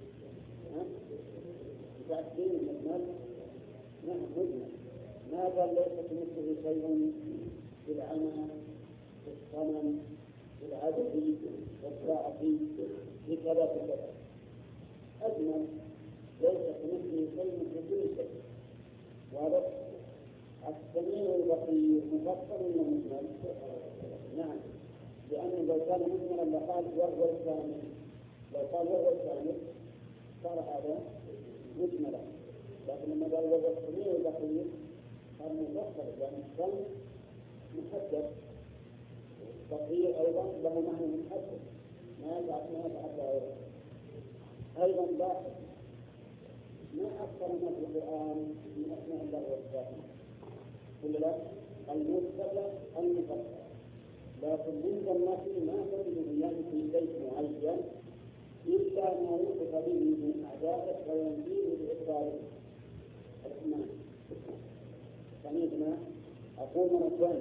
تعديل مجمل نعم مجمل. ما قال ليس كمثله شيء في العمى في الصمم في العدد والساعة في كذا أجمل، ليس كمثله شيء في كل شيء. وهذا السميع البصير مفصل ولا مجمل؟ نعم، لأنه لو كان مجملا لقال وهو الكامل، لو قال وهو الكامل صار هذا مجملا، لكن لما قال وهو السميع البصير صار مفصل، لأن السمع محدد، البصير أيضا له معنى محدد ما يتعدى غيره. أيضا لاحظ ما أكثر ما في القرآن من أسماء الله وصفاته كل لا المثبت المفصل، لكن عند النفي ما تجد ينفي شيء معين إلا ما وصف به من أعدائه وينفيه بإقراره الإيمان. سمعنا أقول مرتين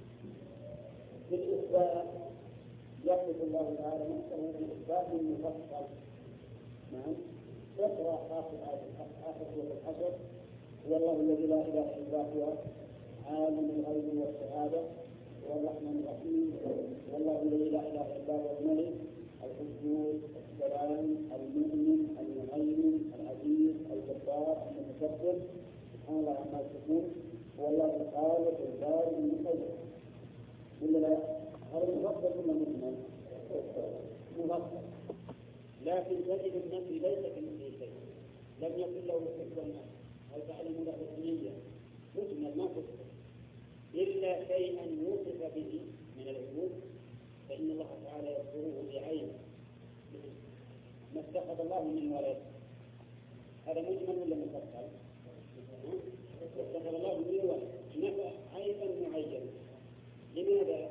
في الإثبات يصف الله تعالى نفسه بالإثبات المفصل. نعم، تقرأ آخر سورة الحشر هو الله الذي لا إله إلا هو عالم الغيب والشهادة والرحمن الرحيم، والله الذي لا إله إلا هو الملك القدوس السلام المؤمن المهيمن العزيز الجبار المتكبر سبحان الله عما يصفون، هو الله الخالق البارئ المصور. ولا لا؟ هذا مفصل ولا مجمل؟ مفصل، لكن تجد النفي ليس كمثله شيء، لم يكن له كفوا أو تعلم له سميا، مجمل ما كفر إلا شيئا يوصف به من العيوب فإن الله تعالى يذكره بعينه، ما اتخذ الله من ولد، هذا مجمل ولا مفصل؟ اتخذ الله من ولد نفى عيبا معينا. لماذا؟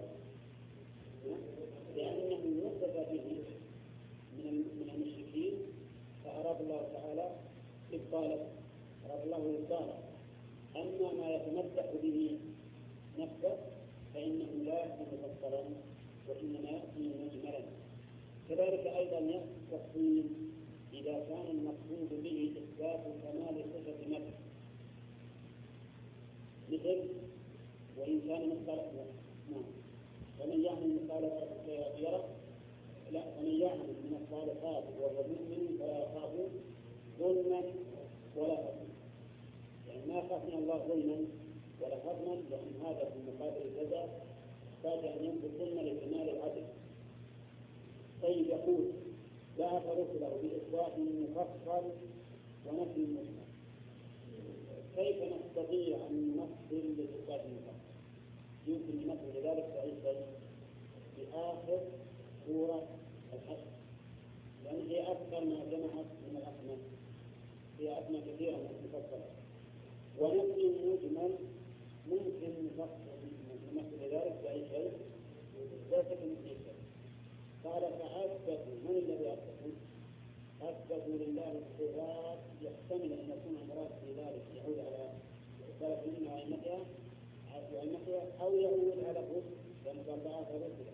لأنه وصف به من المشركين فأراد الله تعالى إبطاله، أراد الله إبطاله. أما ما يتمسح به نفسه فإنه لا يكون مفصلا وإنما يأتي مجملا. كذلك أيضا يأتي التفصيل إذا كان المقصود به إثبات كمال صفة مدح، مثل وإن كان مثقال فمن يعمل مثقال ذرة فمن يعمل من الصالحات وهو مؤمن فلا يخاف ظلما ولا هضما، يعني ما خاف من الله ظلما ولا هضما، لأن هذا في مقابل الجزاء احتاج أن ينفي الظلم لكمال العدل. طيب يقول بعث رسله بإثبات مفصل ونفي مجمل، كيف نستطيع أن نفصل بإثبات مفصل؟ يمكن نفصل ذلك في آخر سورة الحشر، لأن هي أكثر ما جمعت من الأسماء، هي أسماء كثيرة مفصلة. ونفي مجمل ممكن نفصل ذلك بأي شيء ليس كمثله شيء. قال فأثبتوا، من الذي أثبتوا؟ أثبتوا لله الصفات، يحتمل أن يكون المراد في ذلك يعود على إثبات منها وعلمتها أو يعود على الرسل، لأن قال بعث رسلا،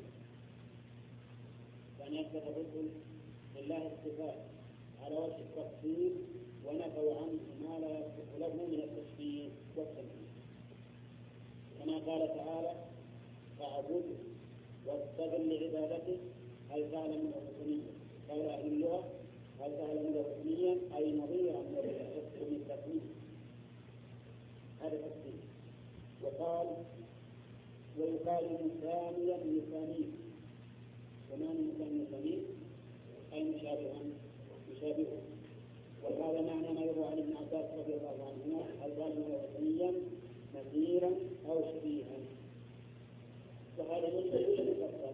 يعني أثبت الرسل لله الصفات على وجه التفصيل ونفوا عنه ما لا يصح له من التشبيه والتمثيل، كما قال تعالى فاعبده واستغل لعبادته، هل تعلم ركنيا؟ قال أهل اللغة هل تعلم ركنيا أي نظيرا من التكوين، هذا تفسير. وقال ويقال مثانيا مثاني، ومعنى مثاني أي مشابهه. وهذا معنى ما يروى عن ابن عباس رضي الله عنهما هل تعلم ركنيا مثيرا أو شبيها، وهذا مشبه مفصل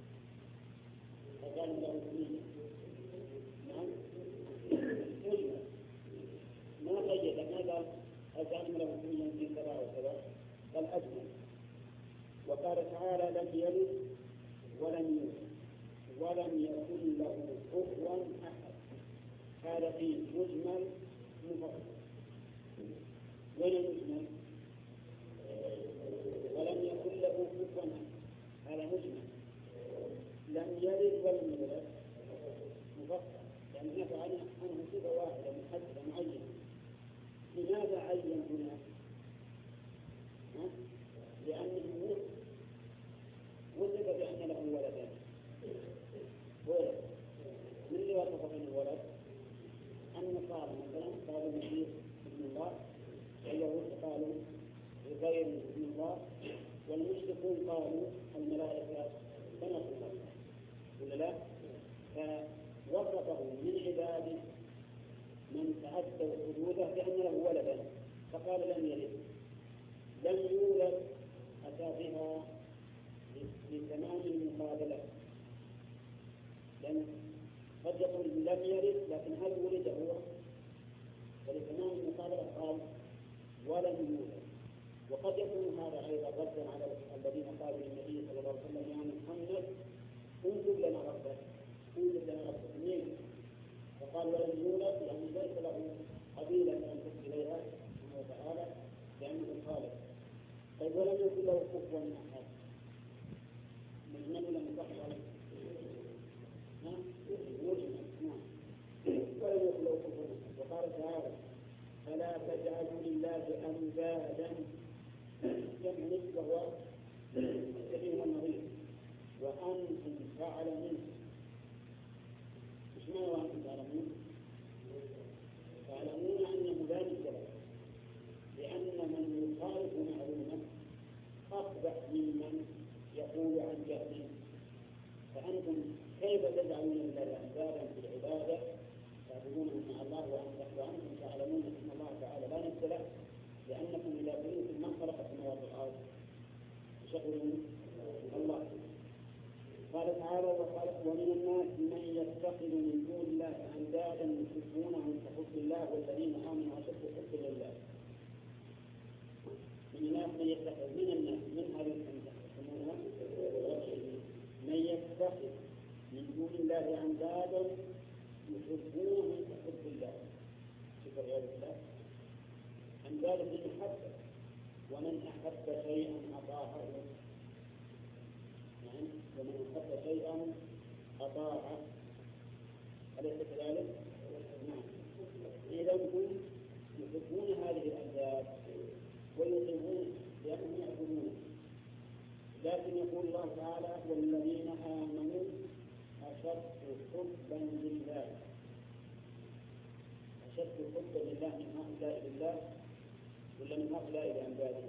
فقال له ركنيا. نعم مجمل ما قيد، ما قال هل تعلم ركنيا في كذا وكذا، بل أجمل. وقال تعالى لم يلد ولم يولد ولم يكن له كفوا أحد، هذا فيه مجمل مفصل. وين المجمل؟ ولم يكن له كفوا أحد، هذا مجمل. لم يلد ولم يولد مفصل، يعني نفى عنه صفة واحدة محددة معينة. لماذا عين هنا؟ لأنه وصف بأن له ولدان، ولد من اللي وصف بأنه ولد؟ النصارى مثلا قالوا المسيح ابن الله، واليهود قالوا غير ابن الله، والمشركون قالوا الملائكة بنات الله، ولا لا؟ فوصفه من عباده من تعدوا حدوده بأن له ولدا، فقال لم يلد. لم يولد أتى بها لتمام المقابلة، لأن قد يقول لم يلد لكن هل ولد هو؟ فلتمام المقابلة قال ولم يولد. وقد يكون هذا أيضا ردا على الذين قالوا للنبي صلى الله عليه وسلم يا محمد انظر لنا ربك، انظر لنا ربك منين؟ فقال ولم يولد يعني ليس له قبيلة أن تصل إليها سبحانه وتعالى لأنه الخالق. طيب ولم يكن له كفوا أحد، مجمل ولا مفصل؟ نعم ولم يكن له كفوا أحد. وقال تعالى فلا تجعلوا لله أندادا، جمع نسبة وهو الشبيه والنظير، وأنتم تعلمون. ايش معنى وأنتم تعلمون؟ تعلمون أنه لا نسبة، لأن من يخالف معلومة أقبح ممن يقول عن جهل. فأنتم كيف تجعلون لله أندادا في العبادة تعبدونه مع الله وأنتم تعلمون أن الله تعالى لا نسبة له، لأنكم إذا قلتم من خلق السماوات والأرض تشغلون الله. قال تعالى ومن الناس من يتخذ من دون الله أندادا يحبونهم كحب الله والذين آمنوا أشد حبا لله. من الناس من يتخذ، من الناس من هذه يسمونها من يتخذ من دون الله أندادا يحبونهم كحب الله. شوف عياذ بالله، أندادا بالمحبة، ومن أحب شيئا أطاعه. نعم. ومن أحب شيئا أطاعه، أليس كذلك؟ نعم. إذا هم يحبون هذه الأنداد ويطيعون لأنهم يعبدون، لكن يقول الله تعالى والذين آمنوا أشد حبا لله. أشد حبا لله من هؤلاء لله ولا من هؤلاء لأنداده؟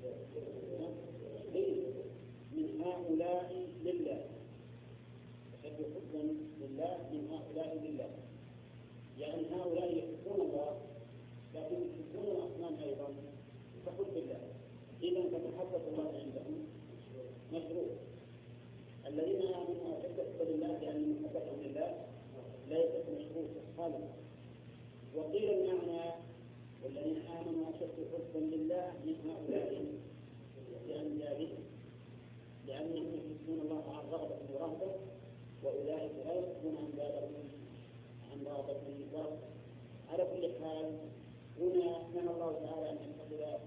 من هؤلاء لله. أشد حبا لله من هؤلاء لله، يعني هؤلاء يحبون الله لكن يحبون الأصنام أيضا كحب الله. إذا فتحبة الله عندهم مشروع. الذين آمنوا أشد حبا لله لأن محبتهم لله ليست مشروطة خالصة. وقيل المعنى والذين آمنوا أشد حبا لله من هؤلاء لأندادهم، لأنهم يحبون الله عن رغبة ورهبة، وأولئك لا يحبون أندادهم عن رغبة ورهبة. على كل حال هنا نهى الله تعالى أن يتخذ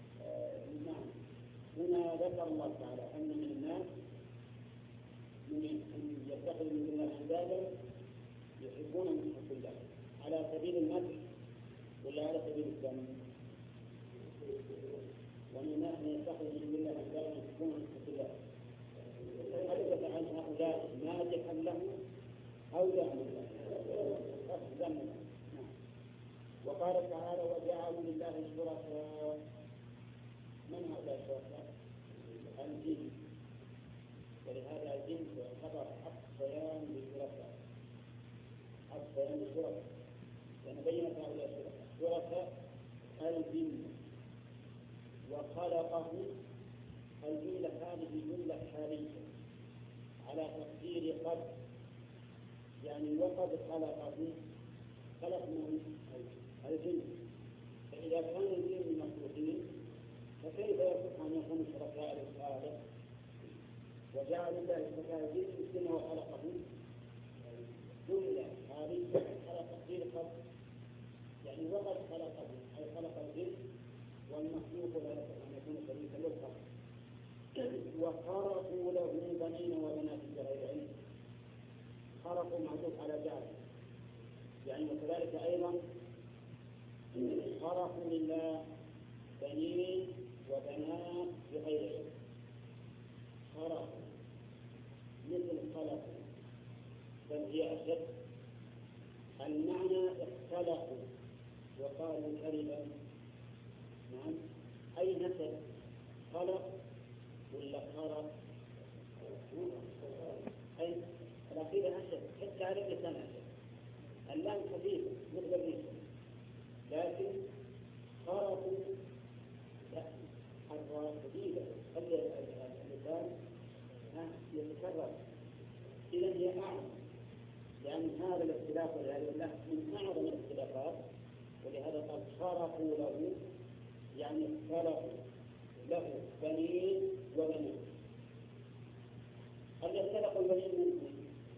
هنا ذكر الله تعالى أن من الناس من يتخذ من الله أندادا يحبون من حب الله على سبيل المدح ولا على سبيل الذم؟ ومن الناس من يتخذ من الله أندادا يحبون من حب الله. حدث عن هؤلاء مادحا له أو ذما له. وقال تعالى وجعلوا لله شركاء. من هؤلاء الشركاء؟ الجن. ولهذا الجن يعتبر حق للشركاء، حق للشركاء، لأن بينت هؤلاء الشركاء الجن. وخلقه الجملة هذه جملة حالية على تقدير قد، يعني وقد خلقه خلق من الجن. فإذا كان الجن مخلوقين فكيف يصح أن يكون شركاء للخالق؟ وجعل الله شركاء الجن كما خلقه جملة حالية على تقدير قد، يعني وقد خلقه أي خلق الجن والمخلوق لا يصح أن يكون شريكا للخالق. وخرقوا له بنين وبنات بغير علم. خرقوا معروف على جعل، يعني وكذلك أيضا خرقوا لله بنين وبنات بغير علم. خرقوا مثل خلقوا، بل هي أشد. المعنى اختلقوا وقالوا كلمة. نعم. أي نسب خلق ولا خرق؟ أي الأخير أشد، حتى على اللسان أشد. اللام خفيفة مثل الريش، لكن خرقوا لا، الراء شديدة خلي اللسان يتكرر. إذا هي أعظم، لأن هذا الاختلاف والعياذ بالله من أعظم الاختلافات. ولهذا قال خرقوا له، يعني خلقوا له بنين وبنات. هل يختلقوا البنين منهم؟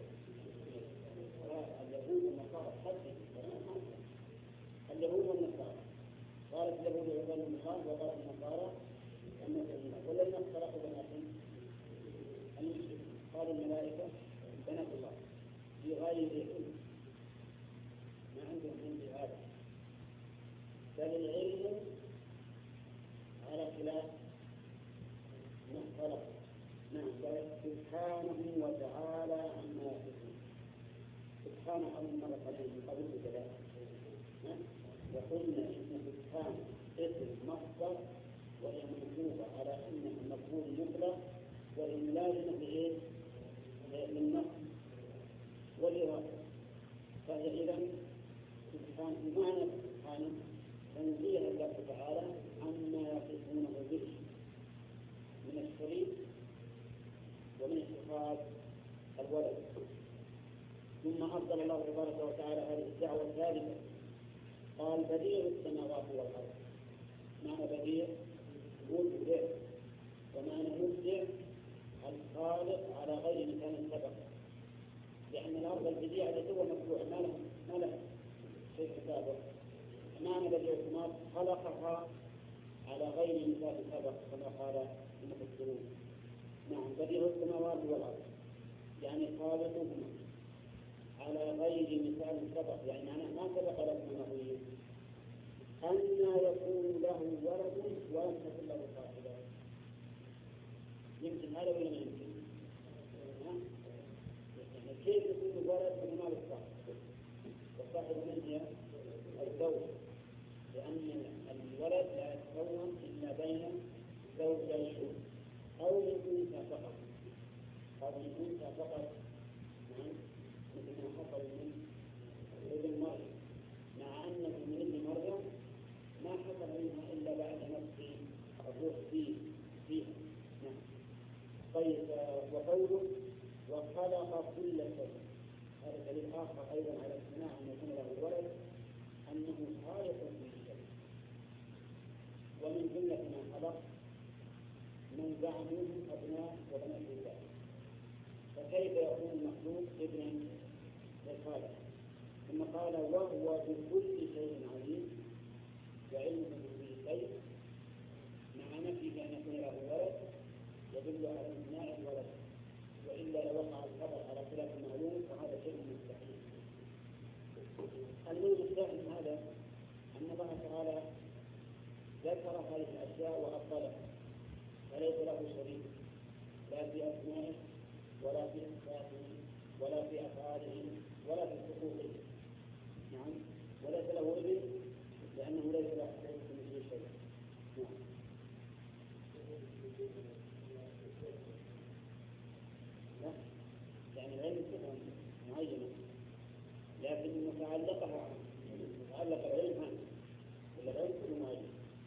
اليهود والنصارى حدث اليهود والنصارى. قالت اليهود عزير بن الله وقالت النصارى المسيح. والذين اختلقوا بناتهم المشركون. قال الملائكة بنات الله في غير علم، ما عندهم عندي هذا، بل العلم على خلاف ما اختلق. نعم. سبحانه وتعالى عما يصفون. سبحانه أول مرة عليه من قبل الكلام، وقلنا إن سبحانه اسم مصدر وهي منصوبة على أنها مفعول مطلق وإن لازم بإيه؟ للنصب والإرادة. فهي إذا سبحانه بمعنى سبحانه تنزيه الله تعالى عما يصفونه به من الشريك ومن اتخاذ الولد. ثم أفضل الله تبارك وتعالى هذه الدعوة الثالثة، قال بديع السماوات والأرض. معنى بديع مبدع، ومعنى مبدع الخالق على غير مكان سبق، لأن الأرض البديعة التي هو مطبوع ما له شيء سابق. معنى بديع السماوات خلقها على غير مثال سبق كما قال المفسرون. نعم بديع السماوات والأرض يعني خالقهما على غير مثال سبق، يعني أنا ما سبق لكم نظير. أن يكون له ولد ولم تكن له صاحبة، يمكن هذا ولا ما يمكن؟ يعني كيف يكون ولد وما له صاحب؟ والصاحب من هي؟ الزوج، لأن الولد لا يتكون إلا بين زوجين أو من أنثى فقط، أو من أنثى فقط، مثل ما حصل من ابن مريم، مع أنه من ابن مريم ما حصل منها إلا بعد نفس الروح فيها. نعم. طيب، وقوله وخلق كل شيء، هذا دليل آخر أيضا على امتناع أن يكون له ولد، أنه خالق كل شيء. ومن جملة ما خلق من زعموا أبناء وبنات الله، فكيف يكون المخلوق ابنا للخالق؟ ثم قال وهو بكل شيء عليم وعلمه بكل شيء، مع نفي أن يكون له ولد يدل على امتناع الولد، وإلا لوقع الخبر على خلاف المعلوم فهذا شيء مستحيل. المهم الشاهد من هذا أن الله تعالى ذكر هذه الأشياء وأبطلها، فليس له شريك لا في أسمائه ولا في صفاته ولا في أفعاله ولا في حقوقه. نعم. وليس له ابن لأنه ليس له مثل شيء. نعم. لا، يعني العلم صفة معينة لكن متعلق العلم عنه، العلم كله معين.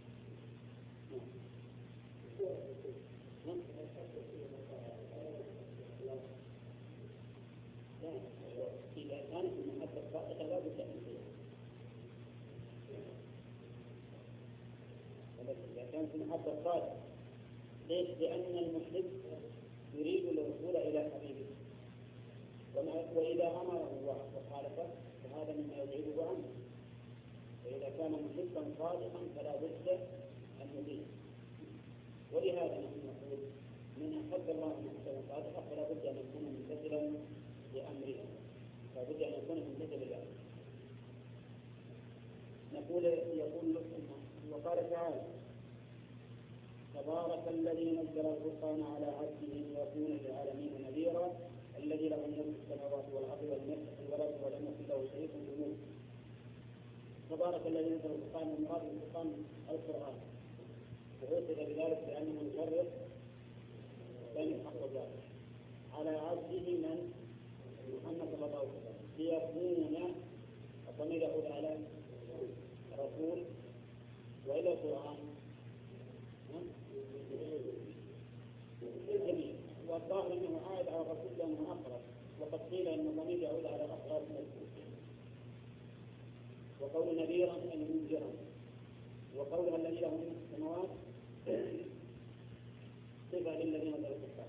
إذا كانت المحبة صادقة لا بد أن فيها. إذا كانت المحبة صادقة، ليش؟ لأن المحب يريد الوصول إلى حبيبه، وإذا أمره وخالفه فهذا مما يبعده عنه. فإذا كان محبا صادقا فلا بد أن يطيع. ولهذا نحن نقول من أحب الله محبا صادقا فلا بد أن يكون ممتثلا لأمره، لا بد أن يكون ممتثلا لأمره. يقول وقال تعالى تبارك الذي نزل الفرقان على عبده ليكون للعالمين نذيرا الذي له ملك السماوات والأرض ولم يتخذ ولدا ولم يكن له شريك في الملك. تبارك الذي نزل الفرقان، المراد بالفرقان القرآن، وعرف بذلك لأنه يفرق بين الحق والباطل على عبده من محمد صلى الله عليه وسلم ليكون الضمير يعود على الرسول وإلى القرآن الجميع، والظاهر أنه عائد على الرسول لأنه أقرب، وقد قيل أن الضمير يعود على الأقرب من الرسول. وقول نذيرا أي منذرا، وقولها الذي له ملك السماوات صفة للذين نزلوا القرآن،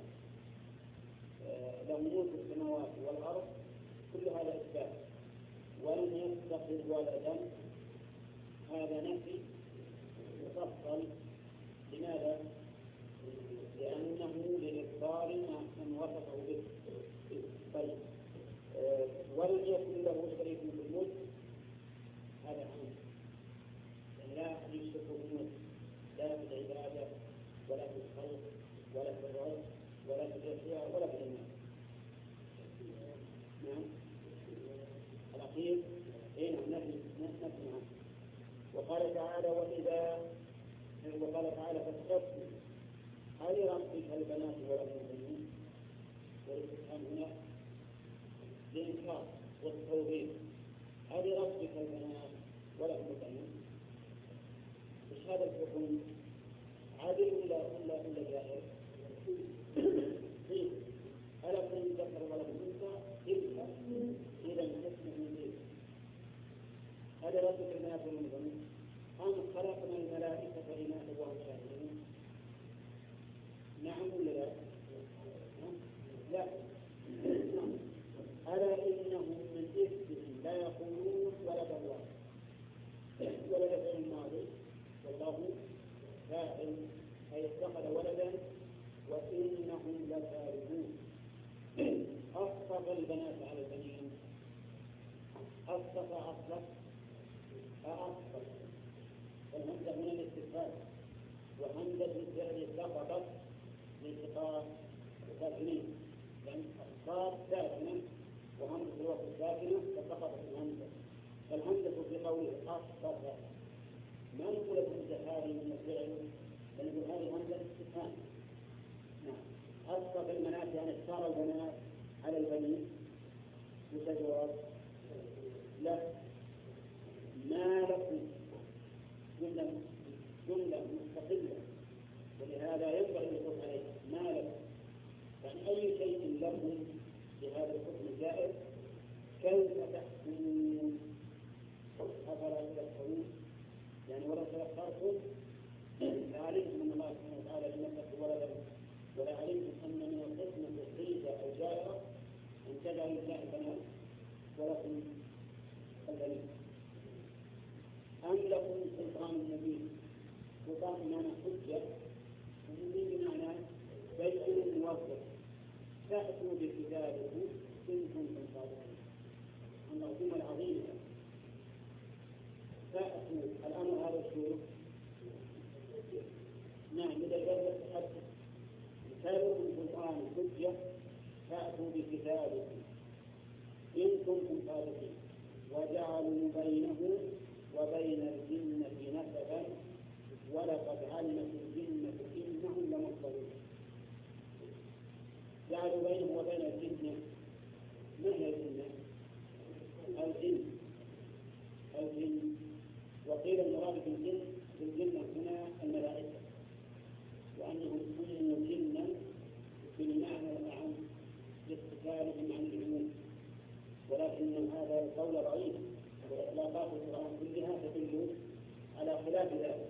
له ملك السماوات والأرض، كل هذا إثبات. ولم يتخذ ولدا، هذا نفي مفصل. لماذا؟ لأنه لإخبار ما وصفه به. طيب، ولم يكن له شريك في الملك، هذا عام، لا يشرك الملك لا في العبادة ولا في الخلق ولا في الرزق ولا في الأشياء ولا في المال. نعم. الأخير نفي عنه. وقال تعالى فاستفتوا ألربك البنات ولهم البنون، والاستفهام هنا للإنكار والتوبيخ. ألربك البنات ولهم البنون، مش هذا الحكم عادل ولا جائر؟ ألكم ذكر ولد أنثى إذا الحكم من ذلك. ألربك البنات ولهم البنون أم خلقنا الملائكة إناثا وهم شاهدون؟ نعم ولا لا؟ لا. ألا إنهم من إفكهم لا يقولون ولد الله ولد فعل الماضي والله فاعل، أي اتخذ ولدا وإنهم لكاذبون. أصطفى البنات على البنين، أصطفى أصلا فأصطفى، فالهمزة هنا الاستفهام، وهمزة الفعل سقطت لالتقاء الساكنين، يعني الصاد ساكنة وهمزة الوقت ساكنة فسقطت الهمزة. فالهمزة في قوله أصطفى ما نقول الهمزة هذه من الفعل، بل نقول هذه همزة استفهام. نعم. أصطفى البنات يعني اختار البنات على البنين، وتجواب لا، ما لكم جملة مستقلة، ولهذا ينبغي الوقوف عليها. ما لكم يعني أي شيء لكم بهذا الحكم الجائز، كيف تحكمون؟ أفلا تذكرون؟ يعني ولا تذكرتم لعلمتم أن الله سبحانه وتعالى لم يتخذ ولدا، ولا علمتم أن من الحكمة الحيدة أو جائرة أن تجعلوا لله بنات ولكم البنين. أم لكم سلطان مبين؟ سلطان بمعنى حجة، ومبين بمعنى بين موظف. فأتوا بكتابكم إن كنتم صادقين. العظيمة العظيمة فأتوا الأمر هذا الشروط. نعم، إذا جاء التحدث كتابكم سلطان حجة فأتوا بكتابكم إن كنتم صادقين. وجعلوا بينه وبين الجنة نسبا ولقد علمت الجنة إنهم لمحضرون. جعلوا بينه وبين الجنة، ما هي الجنة؟ الجن. وقيل المراد بالجنة هنا الملائكة، وأنهم كانوا جنا بالمعنى الأعم لاستقالهم عن العلوم، ولكن هذا القول ضعيف، وإطلاقات القرآن كلها تدل على خلاف ذلك.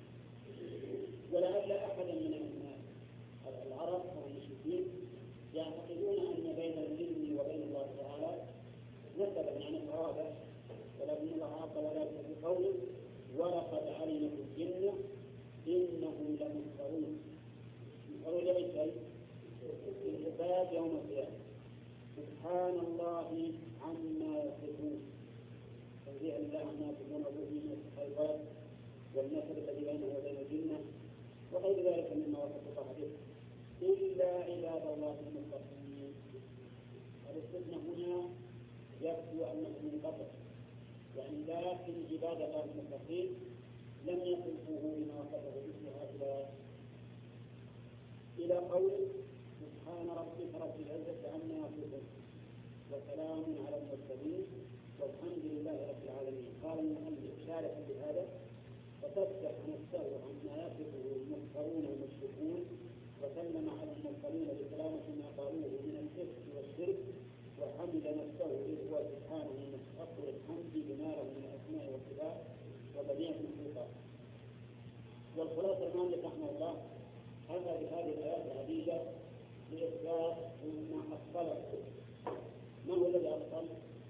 ولعل أحدا من العرب أو المشركين يعتقدون أن بين الجن وبين الله تعالى نسبا يعني قرابة، ولكن الله عقل ذلك في قوله ولقد علمت الجن إنهم لمحضرون. محضرون لأي شيء؟ الحساب يوم القيامة. سبحان الله عما يصفون، تنزيه الله عما يصفون به من الخيرات والنسب الذي بينه وبين الجنة وغير ذلك مما وصف الله به، إلا عباد الله المخلصين. الاستثناء هنا يبدو أنه منقطع، يعني لكن عباد الله المخلصين لم يصفوه بما وصفه به هؤلاء. إلى قول سبحان ربك رب العزة عما يصفون وسلام على المرسلين والحمد لله رب العالمين. قال المؤلف شارح بهذا وتفتح نفسه عما يصفه المفترون والمشركون، وسلم على المرسلين بسلامة ما قالوه من الشرك والشرك، وحمد نفسه إذ هو سبحانه مستحق الحمد بما له من الأسماء والصفات وبديع المخلوقات. والخلاصة المؤلف رحمه الله هذا بهذه الآيات العديدة لإثبات ما أصله. ما هو الذي أصل؟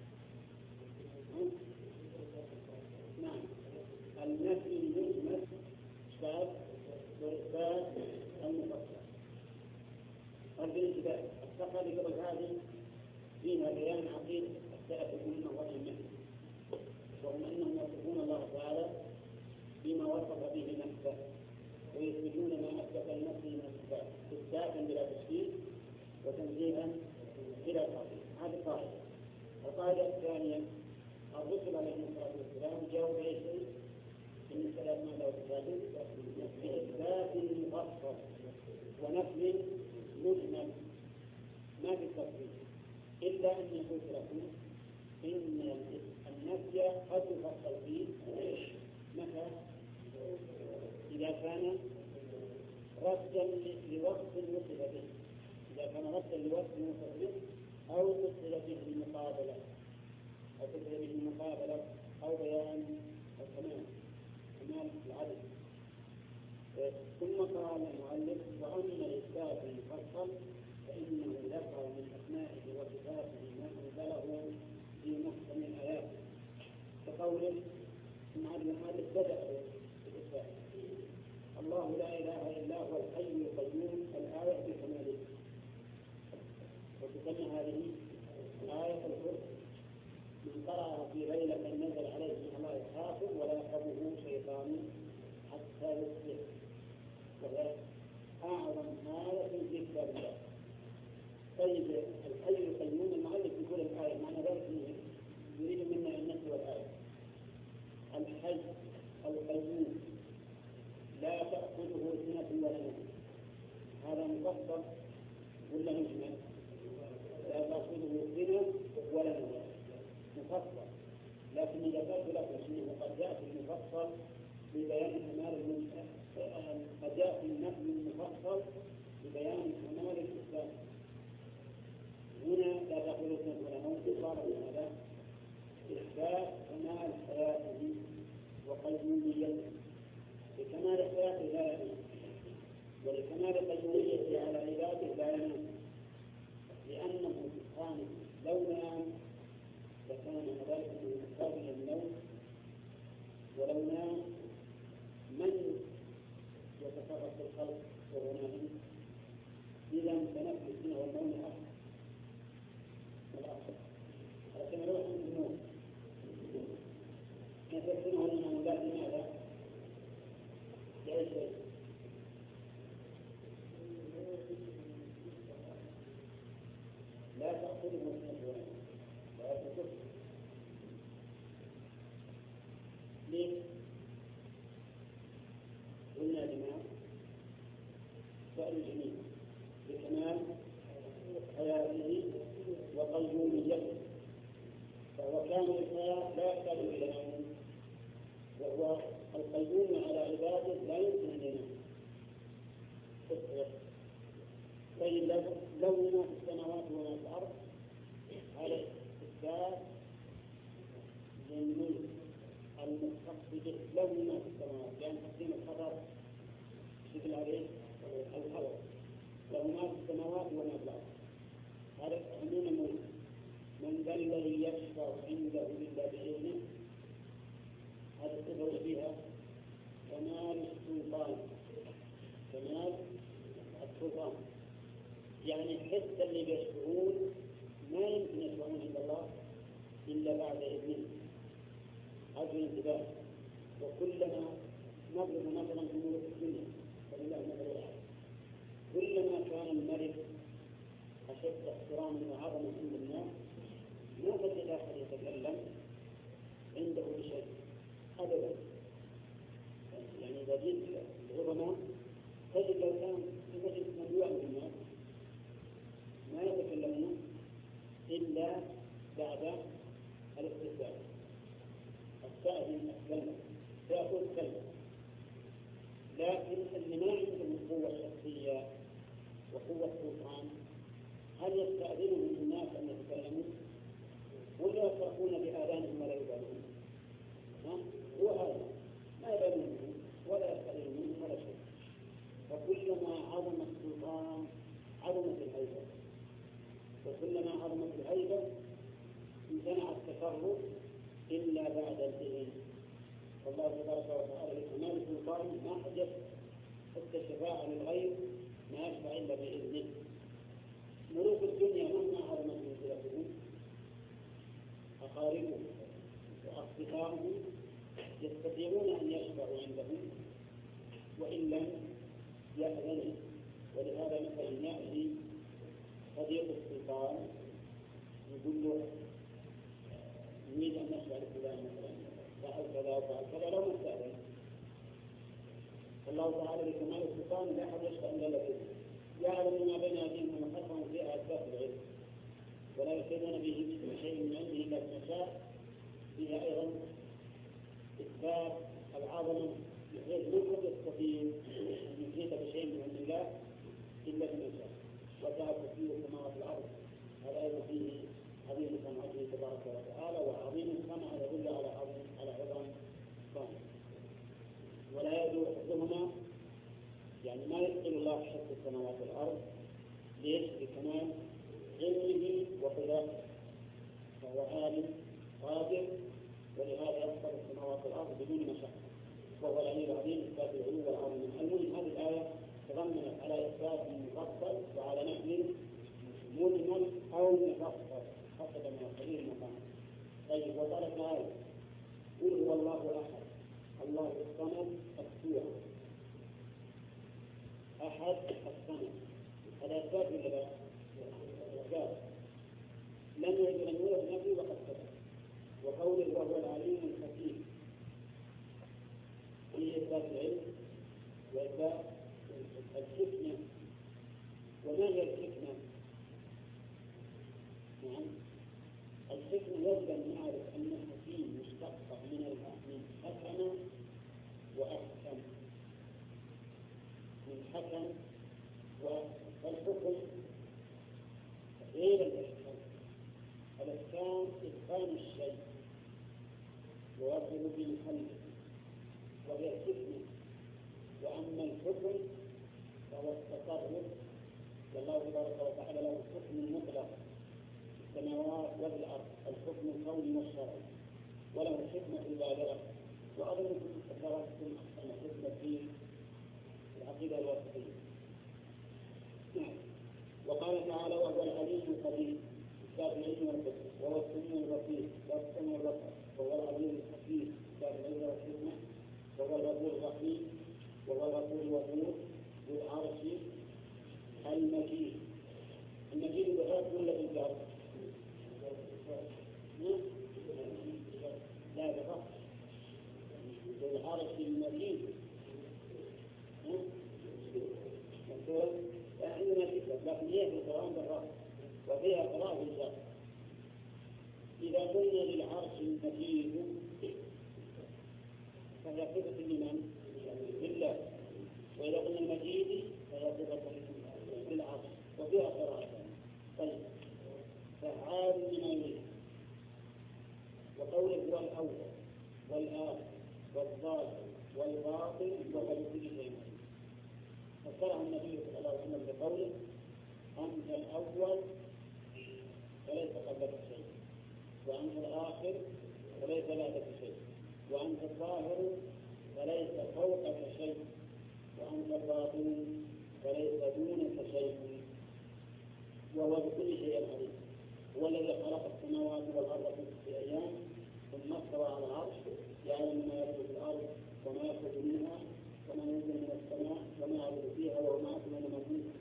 نعم، النفي المجمل وإثبات المفصل. بالانتباه الصفحة قبل هذه فيها بيان عقيدة السلف الأمة وأئمتهم، وهم أنهم يصفون الله تعالى بما وصف به نفسه ويثبتون ما أثبت لنفسه من الصفات إثباتا بلا تشكيك وتنزيها بلا تعطيل. هذه قاعدة. القاعدة الثانية الرسل عليهم الصلاة والسلام جاءوا بأي شيء بالنسبة لما لو تفاتوا بإثبات مفصل ونفي مجمل ما في التفصيل، إلا أن يقول لكم إن النفي قد يفصل فيه متى؟ إذا كان ردا لوصف وصف به، إذا كان ردا لوصف وصف به أو وصف به المقابلة أو وصف به المقابلة أو بيان الكمال العدل. ثم قال المؤلف وأما الإثبات المفصل فإنه ذكر من أسمائه وصفاته ما أنزله في محكم الآيات كقوله ثم المؤلف بدأ بالإثبات الله لا إله إلا هو الحي القيوم. الآية تسمى هذه آية الكرسي. من قرأها في ليلة نزل عليه من الله حافظ ولا يقربه شيطان حتى يصبح، وهي أعظم آية في كتاب الله. طيب الحي القيوم المؤلف يقول الآية معنى ذلك يريد منا أن نتلو الآية. الحي القيوم لا تأخذه سنة ولا نوم، هذا مفصل ولا مجمل؟ لا تأخذه سنة ولا نوم مفصل، لكن إذا قلت لك أنه قد جاء في المفصل لبيان كمال قد جاء في النفي المفصل لبيان كمال الإسلام، هنا لا تأخذه سنة ولا نوم صار من هذا إثبات كمال حياته وقيوميته. لكمال حياته لا ينام، ولكمال قيوميته على عباده لا ينام، لأنه سبحانه لو نام لكان ذلك مقابل النوم، ولو نام من يتصرف في الخلق وهو نائم؟ إذا تنفي السنة والنوم الأحد والأحد على كما روح من النوم نفي السنة والنوم لا لماذا؟ لأي شيء؟ لا تأخذه سنة ولا نوم، لا تأخذه. ليه؟ قلنا لما سؤال جميل بكمال حياته وقيوميته، فهو كامل الحياة لا يحتاج إلى نوم، وهو القيوم على عباده لا يمكن أن ينام. طيب لو ما في السماوات وما في الأرض هذا إثبات للملك المختص به لو ما في السماوات، لأن تقديم الخبر بشكل عليه الخبر له ما في السماوات وما في الأرض، هذا عموم الملك. من ذا الذي يشفع عنده إلا بإذنه، هذا تدعو فيها كمال السلطان، كمال السلطان، يعني حتى اللي بيشفعون ما يمكن يشفعون عند الله إلا بعد إذنه. هذا الانتباه. وكلما نضرب مثلا في ملك الدنيا فلله مثل الأعلى، كلما كان الملك أشد احتراما وعظما عند الناس ما تجد أحد يتكلم عنده بشيء أبدا. يعني إذا جئت العظماء تجد لو كان في مجلس ممنوع من الناس ما يتكلمون إلا بعد الاستئذان. السائل الكلمة سيقول كلمة، لكن اللي ما عندهم القوة الشخصية وقوة السلطان هل يستأذنهم الناس أن يتكلموا ولا يصرفون بآذانهم ولا يبالون؟ هو هذا ما يبالون ولا يستأذنون ولا شيء. فكلما عظم السلطان عظمت الهيبة، وكلما عظمت الهيبة امتنع التصرف إلا بعد الإذن. والله تبارك وتعالى لكمال سلطانه ما حدث حتى الشفاعة للغير ما يشفع إلا بإذنه. ملوك الدنيا مهما عظمت منزلتهم أقاربهم وأصدقائهم يستطيعون أن يشفعوا عندهم وإن لم يأذنوا. ولهذا مثلا يأتي صديق السلطان يقول له نريد أن نشفع لفلان مثلا فعل كذا وفعل كذا لو مستأذن. الله تعالى لكمال السلطان لا أحد يشفع إلا بإذنه، يعلم ما بين أيديهم وخلفهم في أسباب العلم، ولا يحيطون به بشيء من علمه إلا بما شاء. فيها أيضا إثبات العظمة بحيث لا يستطيع أن يحيط بشيء من علم الله إلا بما شاء. وجعل فيه السماوات والأرض، هذا أيضا فيه عظيم سمعته تبارك وتعالى، وعظيم السمع يدل على عظم صانع. ولا يدور حفظهما، يعني ما يدخل الله حفظ السماوات والأرض. ليش؟ بكمال علمه وقدرته، فهو عالم قادر، ولهذا يحفظ السماوات والأرض بدون مشقة، وهو العلي العظيم إثبات العلو والعظمة. المهم هذه الآية تضمنت على إثبات مفصل وعلى نفي مجمل وقال تعالى قل هو الله أحد الله الصمد الصورة أحد الصمد هذا إثبات ولا لا؟ إثبات لم يجد أن يولد نبي وقد ثبت وقوله وهو العليم الحكيم فيه إثبات العلم وإثبات الحكمة. وما هي الحكمة؟ نعم الحكمة يجب أن نعرف أن الحكيم مشتق من حكم وأحكم من حكم والحكم غير الإحكام. الإحكام إتقان الشيء ويظهر بمحله وهي الحكمة. وأما الحكم فهو التصرف والله تبارك وتعالى له الحكم المطلق في السماوات والأرض الحكم الكوني والشرعي وله الحكمة البالغة. وأظن أنكم درستم أحسن الحكمة في العقيدة الواسطية. وقال تعالى وهو العليم القدير كتاب العلم والحكمة وهو السميع البصير والسمع والبصر وهو العليم الحكيم كتاب العلم والحكمة وهو الغفور الرحيم وهو الغفور الودود ذو العرش المجيد. المجيد بالرب ولا بالجر؟ لا بالرب. ذو العرش المجيد عندنا فكرة لكن هي في القرآن بالرب وفيها قراءة بالجر. إذا قلنا للعرش المجيد فهي صفة لمن؟ لله. وإذا قلنا المجيد فهي صفة للعرش وفيها قراءة. طيب فعال لما يريد. وقوله هو الأول والآخر والظاهر والباطن وهو بكل شيء. فسرها النبي صلى الله عليه وسلم بقوله أنت الأول فليس قبلك شيء وأنت الآخر فليس بعدك شيء وأنت الظاهر فليس فوقك شيء وأنت الباطن فليس دونك شيء وهو بكل شيء عليم. هو الذي خلق السماوات والأرض في 6 أيام ثم استوى على العرش يعلم ما يلج في الأرض وما يخرج منها وما ينزل من السماء وما يعرج فيها وما أكل من فيها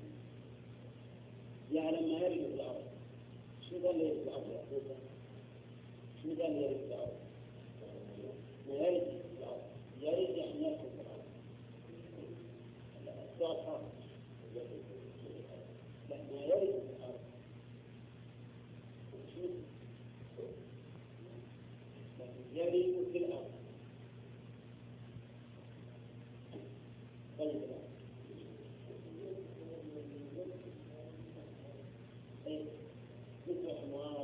يعلم ما يلج في الأرض. شو ذا اللي يلج في الأرض يا أخوك؟ شو ذا اللي يلج في الأرض؟ ما يلج في الأرض يلج يعني يدخل في الأرض. السؤال خاص لا ما يلج في الأرض يلج في الأرض. طيب مثل الأموات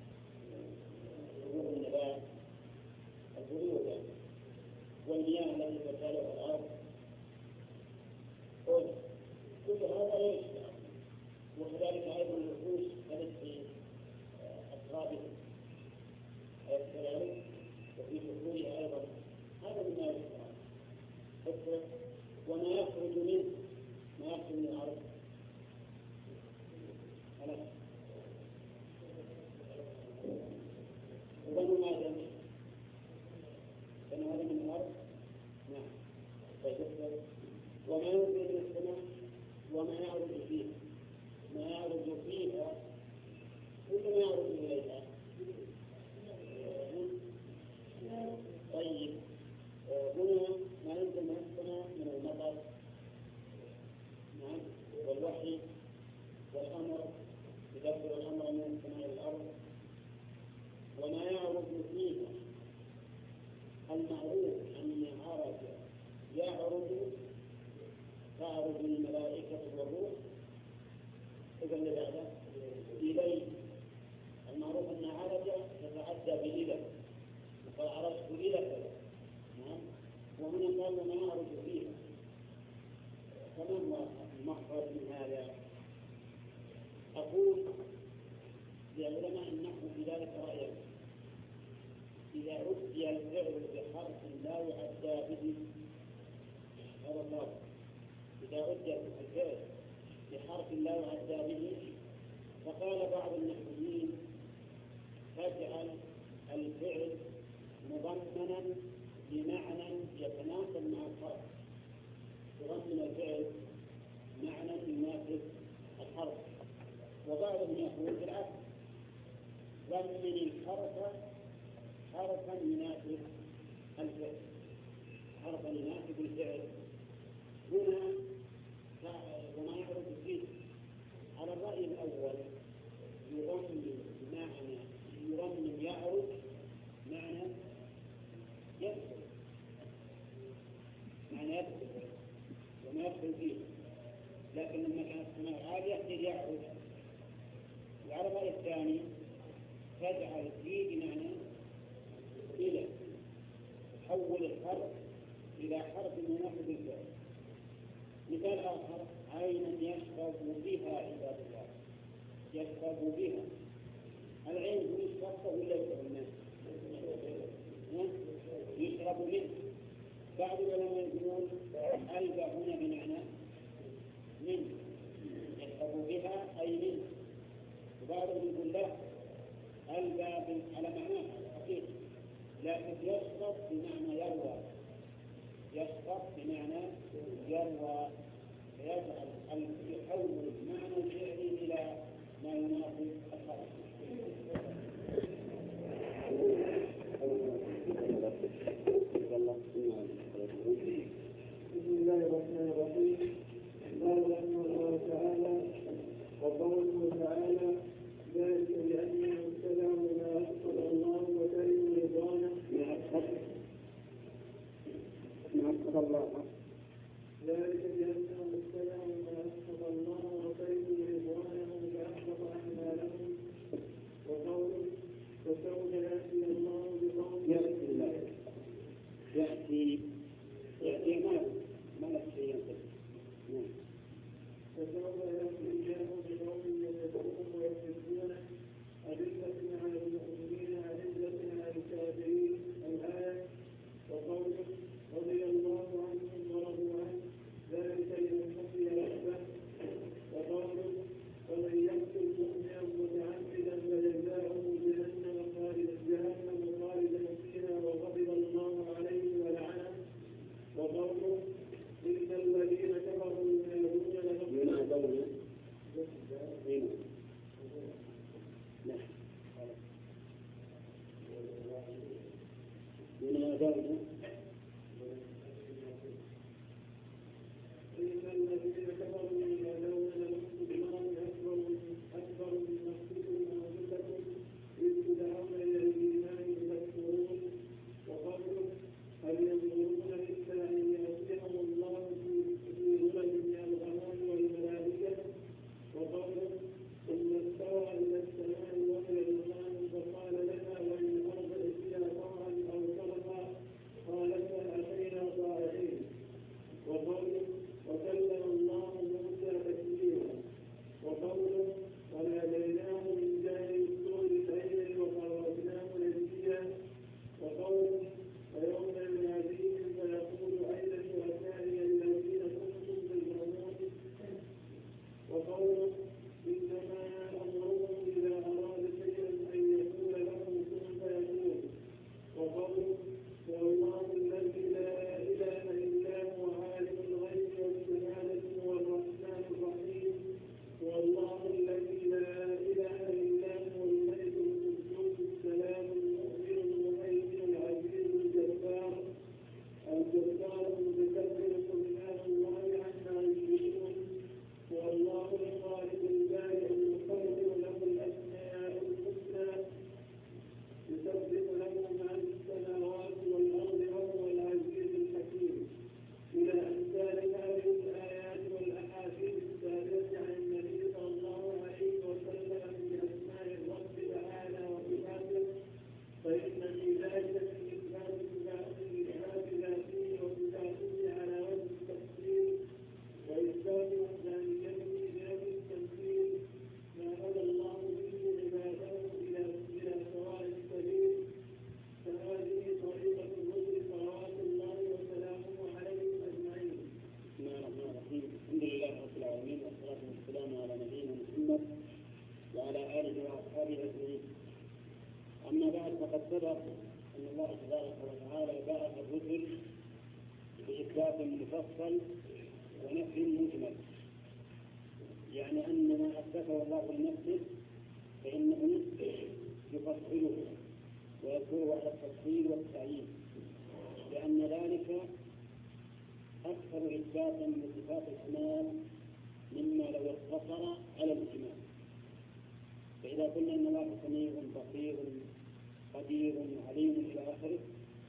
ظهور النبات الظهور والمياه التي تسالها الأرض كل هذا ليس في الأرض. وكذلك أيضا الوحوش التي أصابها كذلك وفي شكورها أيضا هذا مما يذكر. وما يخرج منه ما يخرج من الأرض وبنو ماذا؟ بنو هذا من الأرض. نعم. طيب وما ينزل من السماء وما يعرج فيها ما يعرج فيها كل ما يعرج إليها. طيب هنا ما ينزل من السماء من المطر نعم والوحي والأمر يدبر الأمر من السماء والأرض. وما يعرج فيها المعروف أن عرج يعرج تعرج الملائكة والروح إذا لبعض إليه المعروف أن عرج يتعدى بإذا وقال عرجت إلى كذا. نعم. وهنا قال وما يعرج فيها فما هو المخرج من هذا؟ أقول لعلماء النحو في ذلك رأيا إذا عدي الفعل بحرف لا يعدى به هذا الله. إذا عدي الفعل بحرف لا يعدى به فقال بعض النحويين فاجعل الفعل مضمنا بمعنى يتناسب مع الحرف، يضمن الفعل معنى يناسب الحرف، وبعضهم يقول بالعكس ضمن الحرف حرفا يناسب الفعل، حرفا يناسب الفعل هنا وما يعرف فيه. على الرأي الأول يضمن يعرف معنى يدخل وما يدخل فيه، لكن لما كانت السماء عالية يحتاج يعرف. وعلى الرأي الثاني تجعل فيه بمعنى إلى، تحول الحرف إلى حرف يناسب الفعل. مثال آخر عينا يشرب بها عباد الله، يشرب بها. العين هو يشرب ولا يشرب الناس؟ يشرب منه. بعض العلماء يقولون ألقى هنا بمعنى من، يشرب بها أي من. وبعضهم يقول لا، ألقى على معناه حقيقي، لكن يشرب بمعنى يروى، يشرب بمعنى يروى، يحول معنى الفعل إلى ما يناسب الحرف. بسم الله الرحمن الرحيم. قال رحمه الله تعالى: وقوله تعالى: ذلك بأنه ابتلى ما أسقط الله وكرم رضوانه ذلك بأنه ابتلى ما أسقط الله وكرم رضوانه فأحبط أعمالهم. وقوله: فسوف يأتي الله بقوم يأتي ما نفسه فسوف يأتي الله بقوم يتقون ويحبونه أذلة على المؤمنين أعزة على الكافرين. الآية. وقوله: رضي الله عنهم ورضوا عنه ذلك لمن خشي ربه. وقوله: ومن يقتل مؤمنا متعمدا فجزاؤه جهنم خالدا فيها وغضب الله عليه ولعنه. وقوله: إن الذين كفروا ينادون أكبر من نفسكم وأنفسكم إذ تدعون إلى الإيمان تكفرون. وقوله: هل ينظرون إلا أن يأتيهم الله في ظلل من الغمام والملائكة. وقوله: ثم استوى إلى السماء وهي دخان فقال لها وللأرض ائتيا طوعا أو كرها قالتا أتينا طائعين. وقوله: وكلم الله موسى تكليما. وقوله: وناديناه من جانب الطور الأيمن وقربناه نجيا. وقوله: ويوم يناديهم فيقول أين شركائي الذين كنتم تزعمون. وقوله: إنما أمرهم إذا أراد شيئا أن يقول له كن فيكون. وقوله: هو الله الذي لا إله إلا هو عالم الغيب والشهادة هو الرحمن الرحيم. هو الله الذي لا إله إلا هو الملك القدوس السلام المؤمن المهيمن العزيز الجبار المتكبر سبحان الله عما يشركون. هو الله الخالق البارئ المصور له الأسماء الحسنى يسبح له ما في السماوات والأرض وهو العزيز الحكيم. إلى أمثال هذه الآيات والأحاديث الثابتة عن النبي صلى الله عليه وسلم في أسماء الرب تعالى وصفاته، فإن في ذلك من إثبات ذاته وصفاته على وجه التفصيل وإثبات وحدانيته بوجه التمثيل ما هدى الله به عباده إلى سواء السبيل. فهذه طريقة الرسل صلوات الله وسلامه عليهم أجمعين. بسم الله الرحمن الرحيم. الحمد لله رب العالمين والصلاة والسلام على نبينا محمد وعلى آله وأصحابه أجمعين. أما بعد فقد سبق أن الله تبارك وتعالى بعث الرسل بإثبات مفصل ونفي مجمل، يعني أن ما أثبته الله لنفسه فإنه يفصله ويذكره على التفصيل والتعيين، لأن ذلك أكثر إثباتا لصفات الكمال مما لو اقتصر على الإجمال. فإذا قلنا أن الله سميع بصير قدير عليم إلى آخره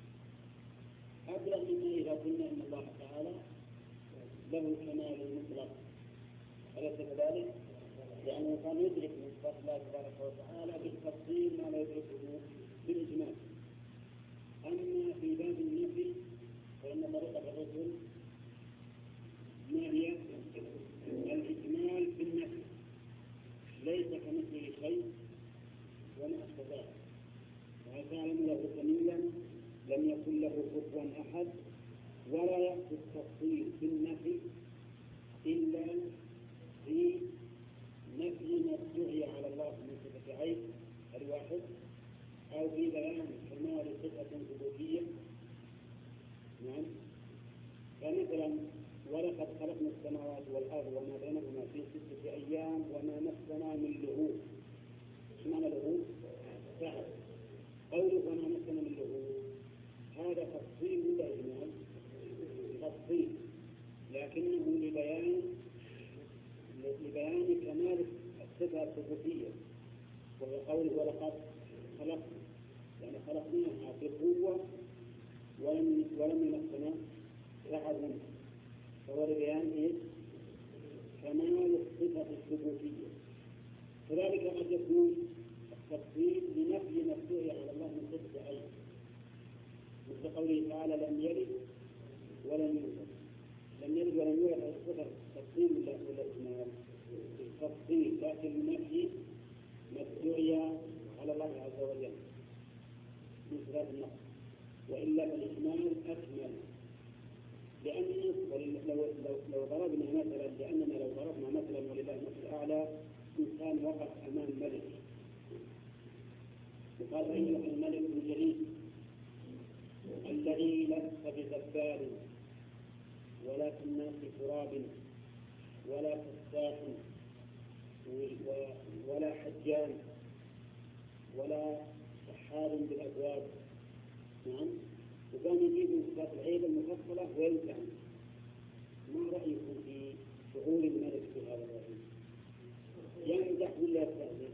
أبلغ مما إذا قلنا أن الله تعالى له الكمال المطلق، أليس كذلك؟ لأنه كان يدرك من صفات الله تبارك وتعالى بالتفصيل ما لا يدركه بالإجمال. أما في باب النفي فإن طريقة الرسل ما هي؟ الإجمال بالنفي، ليس كمثله شيء وما أشبه ذلك، وكان له سميا لم يكن له كفوا أحد، ولا يأتي التفصيل في النفي إلا في نفي ما ادعي على الله من صفة عيب الواحد، أو في بيان كمال صفة ثبوتية. نعم، فمثلا ولقد خلقنا السماوات والأرض وما بينهما في 6 أيام وما مسنا من لغوب. ايش معنى لغوب؟ تعب. قوله وما مسنا من لغوب هذا تفصيل ولا إجمال؟ تفصيل، لكنه لبيان كمال الصفة الثبوتية، وهو قوله ولقد خلقنا، يعني خلقناها بقوة ولم يمسنا تعب، فهو لبيان إيه؟ كمال الصفة الثبوتية. كذلك قد يكون التفصيل لنفي مفتوح على الله من صفة عين، مثل قوله تعالى لم يلد ولم يولد. لم يلد ولم يولد هذا صفة تفصيل ولا إجمال؟ تفصيل، لكن النفي مفتوح على الله عز وجل من صفات النقص، وإلا فالإجمال أكمل. لأن لو ضربنا مثلا، لأننا لو ضربنا مثلا ولله المثل الأعلى، إنسان وقف أمام ملك وقال أيها الملك الجليل الذي لست بزبال ولا كناس تراب ولا فساح ولا حجان ولا سحاب بالأبواب. نعم، وكان يجيب من صفات العيب المفصلة ويمتعن. ما رأيكم في شعور الملك في هذا الرجل؟ يمدح ولا يستهزئ؟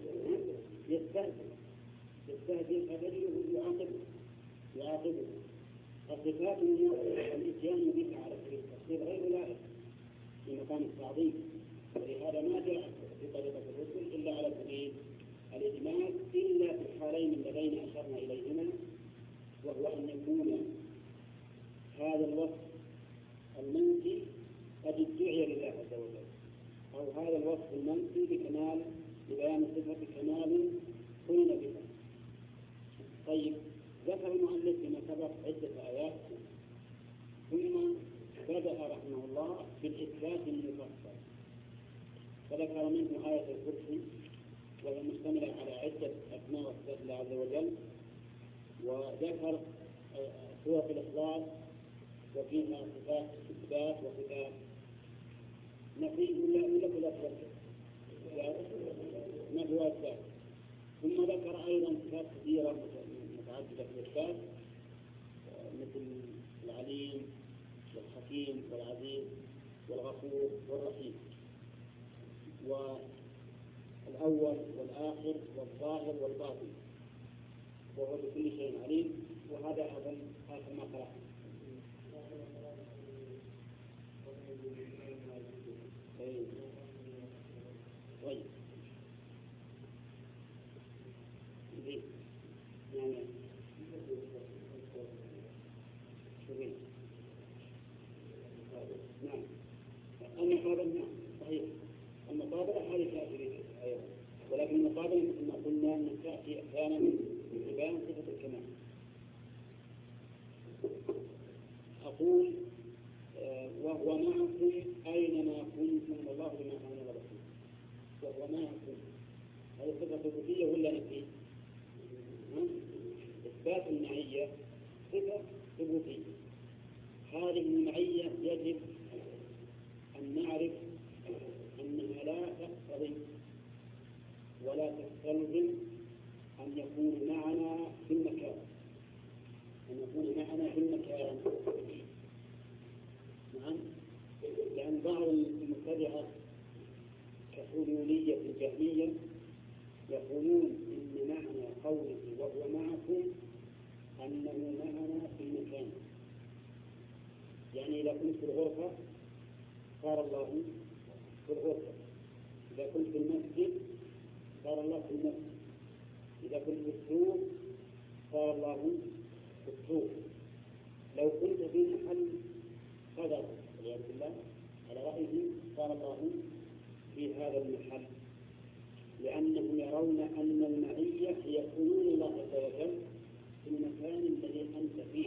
يستهزئ فبدله يعاقبه. الصفات الاتيان بها على سبيل التفصيل غير لائق في مقام التعظيم، ولهذا ما جاء في طريقة الرسل إلا على سبيل الإجمال، إلا في الحالين اللذين أشرنا إليهما، وهو أن يكون هذا الوصف المنفي قد ادعي لله عز وجل، أو هذا الوصف المنفي ببيان صفة كمال قيل بها. طيب، ذكر المؤلف فيما سبق عدة آيات، ثم بدأ رحمه الله بالإثبات المفصل، فذكر منه آية الكرسي وهي مشتملة على عدة أسماء وصفات الله عز وجل، وذكر سورة الإخلاص وفيها صفات إثبات وصفات نفي ولا نفي وإثبات. ثم ذكر أيضا صفات كثيرة متعددة في الإثبات، مثل العليم والحكيم والعزيز والغفور والرحيم، والأول والآخر والظاهر والباطن، وهو بكل شيء عليم. وهذا أظن آخر ما قرأنا. طيب، يعني شوفين. نعم، المقابل نعم صحيح، المقابلة هذه كافرين أيضا، ولكن المقابلة مثل ما قلنا أن تأتي أحيانا ببيان صفة الكمال. أقول وهو معكم أينما كنتم والله بما تعملون بصير. وهو معكم هذه صفة ثبوتية ولا نفي؟ ثبوتية. هذه المعية يجب أن نعرف أنها لا تقتضي ولا تستلزم أن يكون معنا في المكان، نعم. لأن بعض المبتدعة كحلولية الجهمية يقولون إن معنى قوله وهو معكم أنه معنا في المكان، يعني إذا كنت في الغرفة صار الله في الغرفة، إذا كنت في المسجد صار الله في المسجد، إذا كنت في السوق صار الله في السوق. لو كنت في محل قدر والعياذ بالله على رأيه صار الله في هذا المحل، لأنهم يرون أن المعية هي حلول الله عز وجل في المكان الذي أنت فيه.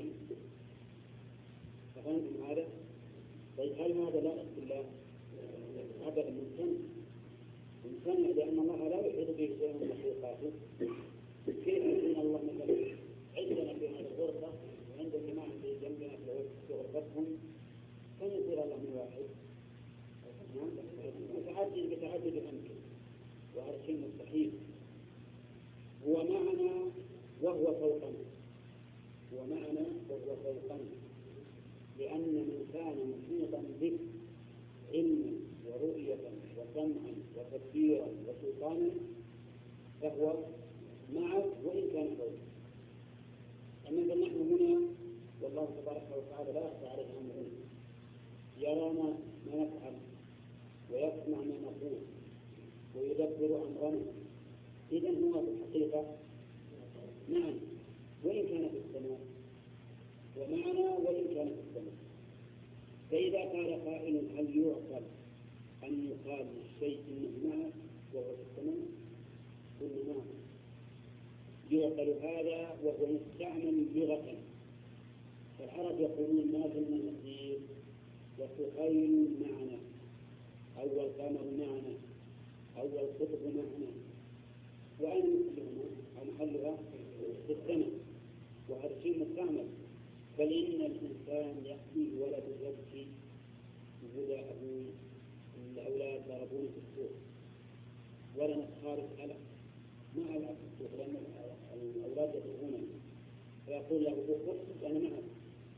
فهمتم هذا؟ طيب هل هذا لا بالله؟ هذا ممتنع لأن الله لا يحيط به شيء من مخلوقاته. كيف يكون الله مثلا عندنا في هذه الغرفة وعند الجماعة في جنبنا في غرفتهم كم يصير الله من واحد؟ بتعدد أمكن، وهذا شيء مستحيل. هو معنا وهو فوقنا، لأن من كان محيطا به علما ورؤية وسمعا وتفكيرا وسلطانا فهو معك وإن كان فوقك. أما نحن هنا والله تبارك وتعالى لا يخفى عليه أمرنا، يرانا ما نفعل ويسمع ما نقول ويدبر أمرنا. إذن هو في الحقيقة نعم وإن كان في السماء، ومعنا وإن كان في السماء. فإذا قال قائل هل يعقل أن يقال للشيء إنه معه وهو في السماء؟ قلنا نعم يعقل هذا وهو مستعمل لغة. فالعرب يقولون ما زلنا نسير وسهيل معنا، أو القمر معنا، أو القطب معنا، وأين مثلهما أو محلها في السماء، وهذا شيء مستعمل. بل إن الإنسان يأتي ولد يبكي يقول يا أبوي الأولاد ضربوني في السوق ولا نسخار الألم ما ألعب في السوق لأن الأولاد يضربونني، فيقول له اخرج أنا معك،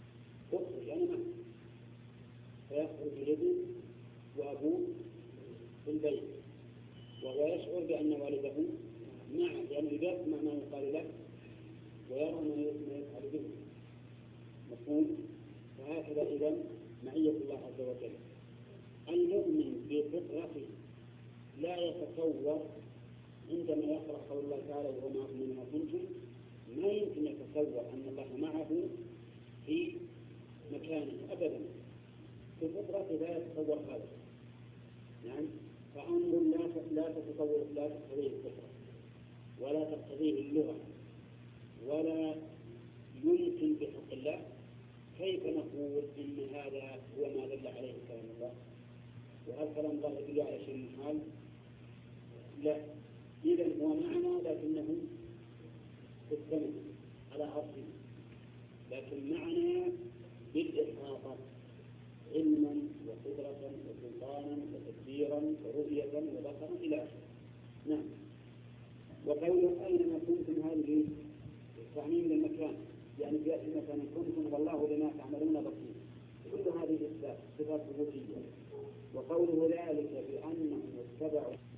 فيخرج يده وأبوه في البيت وهو يشعر بأن والده معه، لأنه يسمع ما يقال له ويرى ما يفعل به. مفهوم؟ فهكذا إذن معية الله عز وجل. المؤمن في فطرته لا يتصور عندما يقرأ قول الله تعالى وهو معكم أينما كنتم، ما يمكن يتصور أن الله معه في مكانه أبدا. في فطرته لا يتصور هذا. نعم. فأمر لا تقتضيه الفطرة ولا تقتضيه اللغة ولا يمكن بحق الله. كيف نقول إن هذا هو ما دل عليه كلام الله؟ وهل كلام الله يدل على شيء محال؟ لا. إذن هو معنا لكنه في السماء على عرشه، لكن معنا بالإحاطة علما وقدرة وسلطانا وتدبيرا ورؤية وبصرا إلى آخره. نعم. وقوله أينما كنتم هذه تعميم للمكان، يعني في أي مكان كنتم والله بما تعملون بصير، كل هذه صفات ثبوتية. وقوله ذلك بأنهم اتبعوا